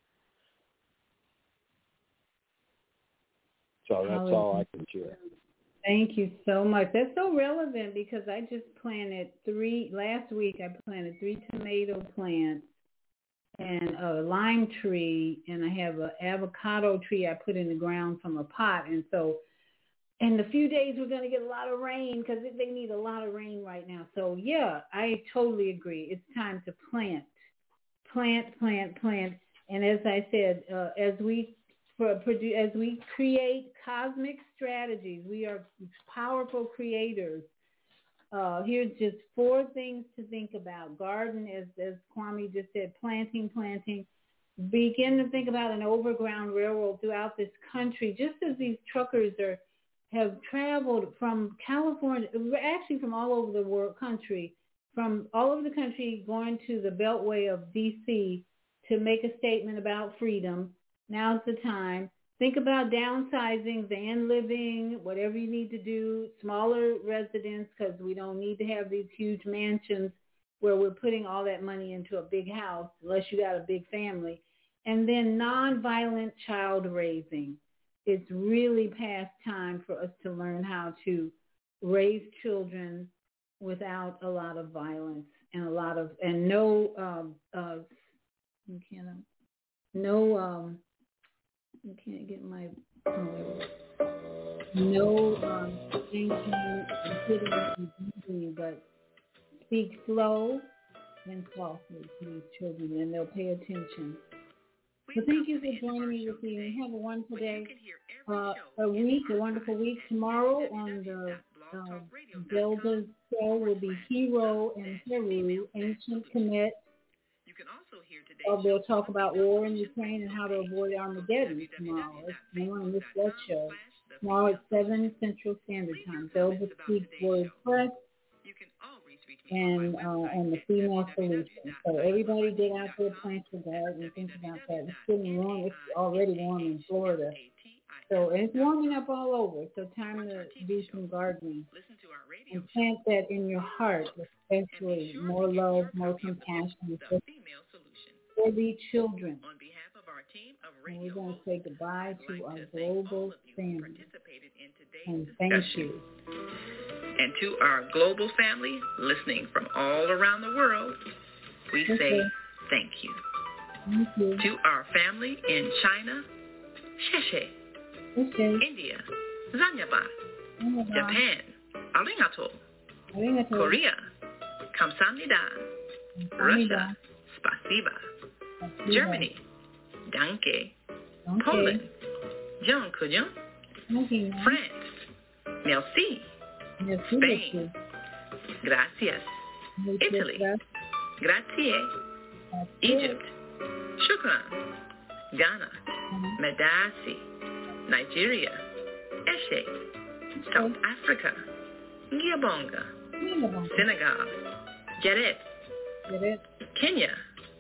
So that's all I can share. Thank you so much. That's so relevant because I just planted last week I planted 3 tomato plants and a lime tree, and I have an avocado tree I put in the ground from a pot. And so in a few days we're going to get a lot of rain because they need a lot of rain right now. So yeah, I totally agree. It's time to plant. And as I said, as we create cosmic strategies, we are powerful creators. Here's just 4 things to think about. Garden, as Kwame just said, planting. Begin to think about an overground railroad throughout this country, just as these truckers have traveled from California, actually from all over the country, going to the Beltway of D.C. to make a statement about freedom. Now's the time. Think about downsizing, van living, whatever you need to do, smaller residents, because we don't need to have these huge mansions where we're putting all that money into a big house unless you got a big family. And then nonviolent child raising. It's really past time for us to learn how to raise children without a lot of violence and you can't get my thinking, but speak slow and softly to these children, and they'll pay attention. So thank you for joining me this evening. Have a wonderful day, a wonderful week. Tomorrow on the Zelda show will be Hero and Heru, Ancient Kemet. They'll talk about war in Ukraine and how to avoid Armageddon tomorrow. You don't want to miss that show. Tomorrow at 7 Central Standard Time. Zelda speaks Word Press and the Female Solution. So everybody get out there, plant your garden, and think about that. It's getting warm. It's already warm in Florida. So and it's warming up all over. So time to do some gardening. And plant that in your heart, especially more love, more compassion for the children. And we're going to say goodbye to our global family. And thank you. And to our global family listening from all around the world, we say thank you. Thank you. To our family in China, Sheshe. India, Zanyaba. Japan, Arigato. Korea, Kamsamnida. Russia, Spasiba. Germany, Danke. Poland, Jean Kujon. France, Merci. Spain, Gracias. Italy, Grazie. Egypt, Shukran. Ghana, Medasi. Nigeria, Eshe. South Africa, Ngiyabonga. Senegal, Jaret. Kenya,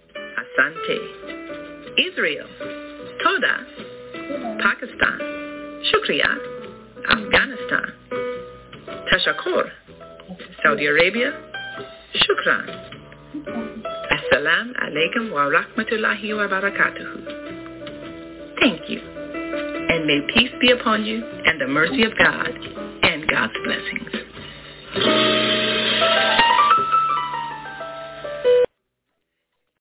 Asante. Israel, Toda. Pakistan, Shukriya. Afghanistan, Tashakur. Saudi Arabia, Shukran. Assalamu alaikum wa rahmatullahi wa barakatuhu. Thank you. And may peace be upon you and the mercy of God and God's blessings.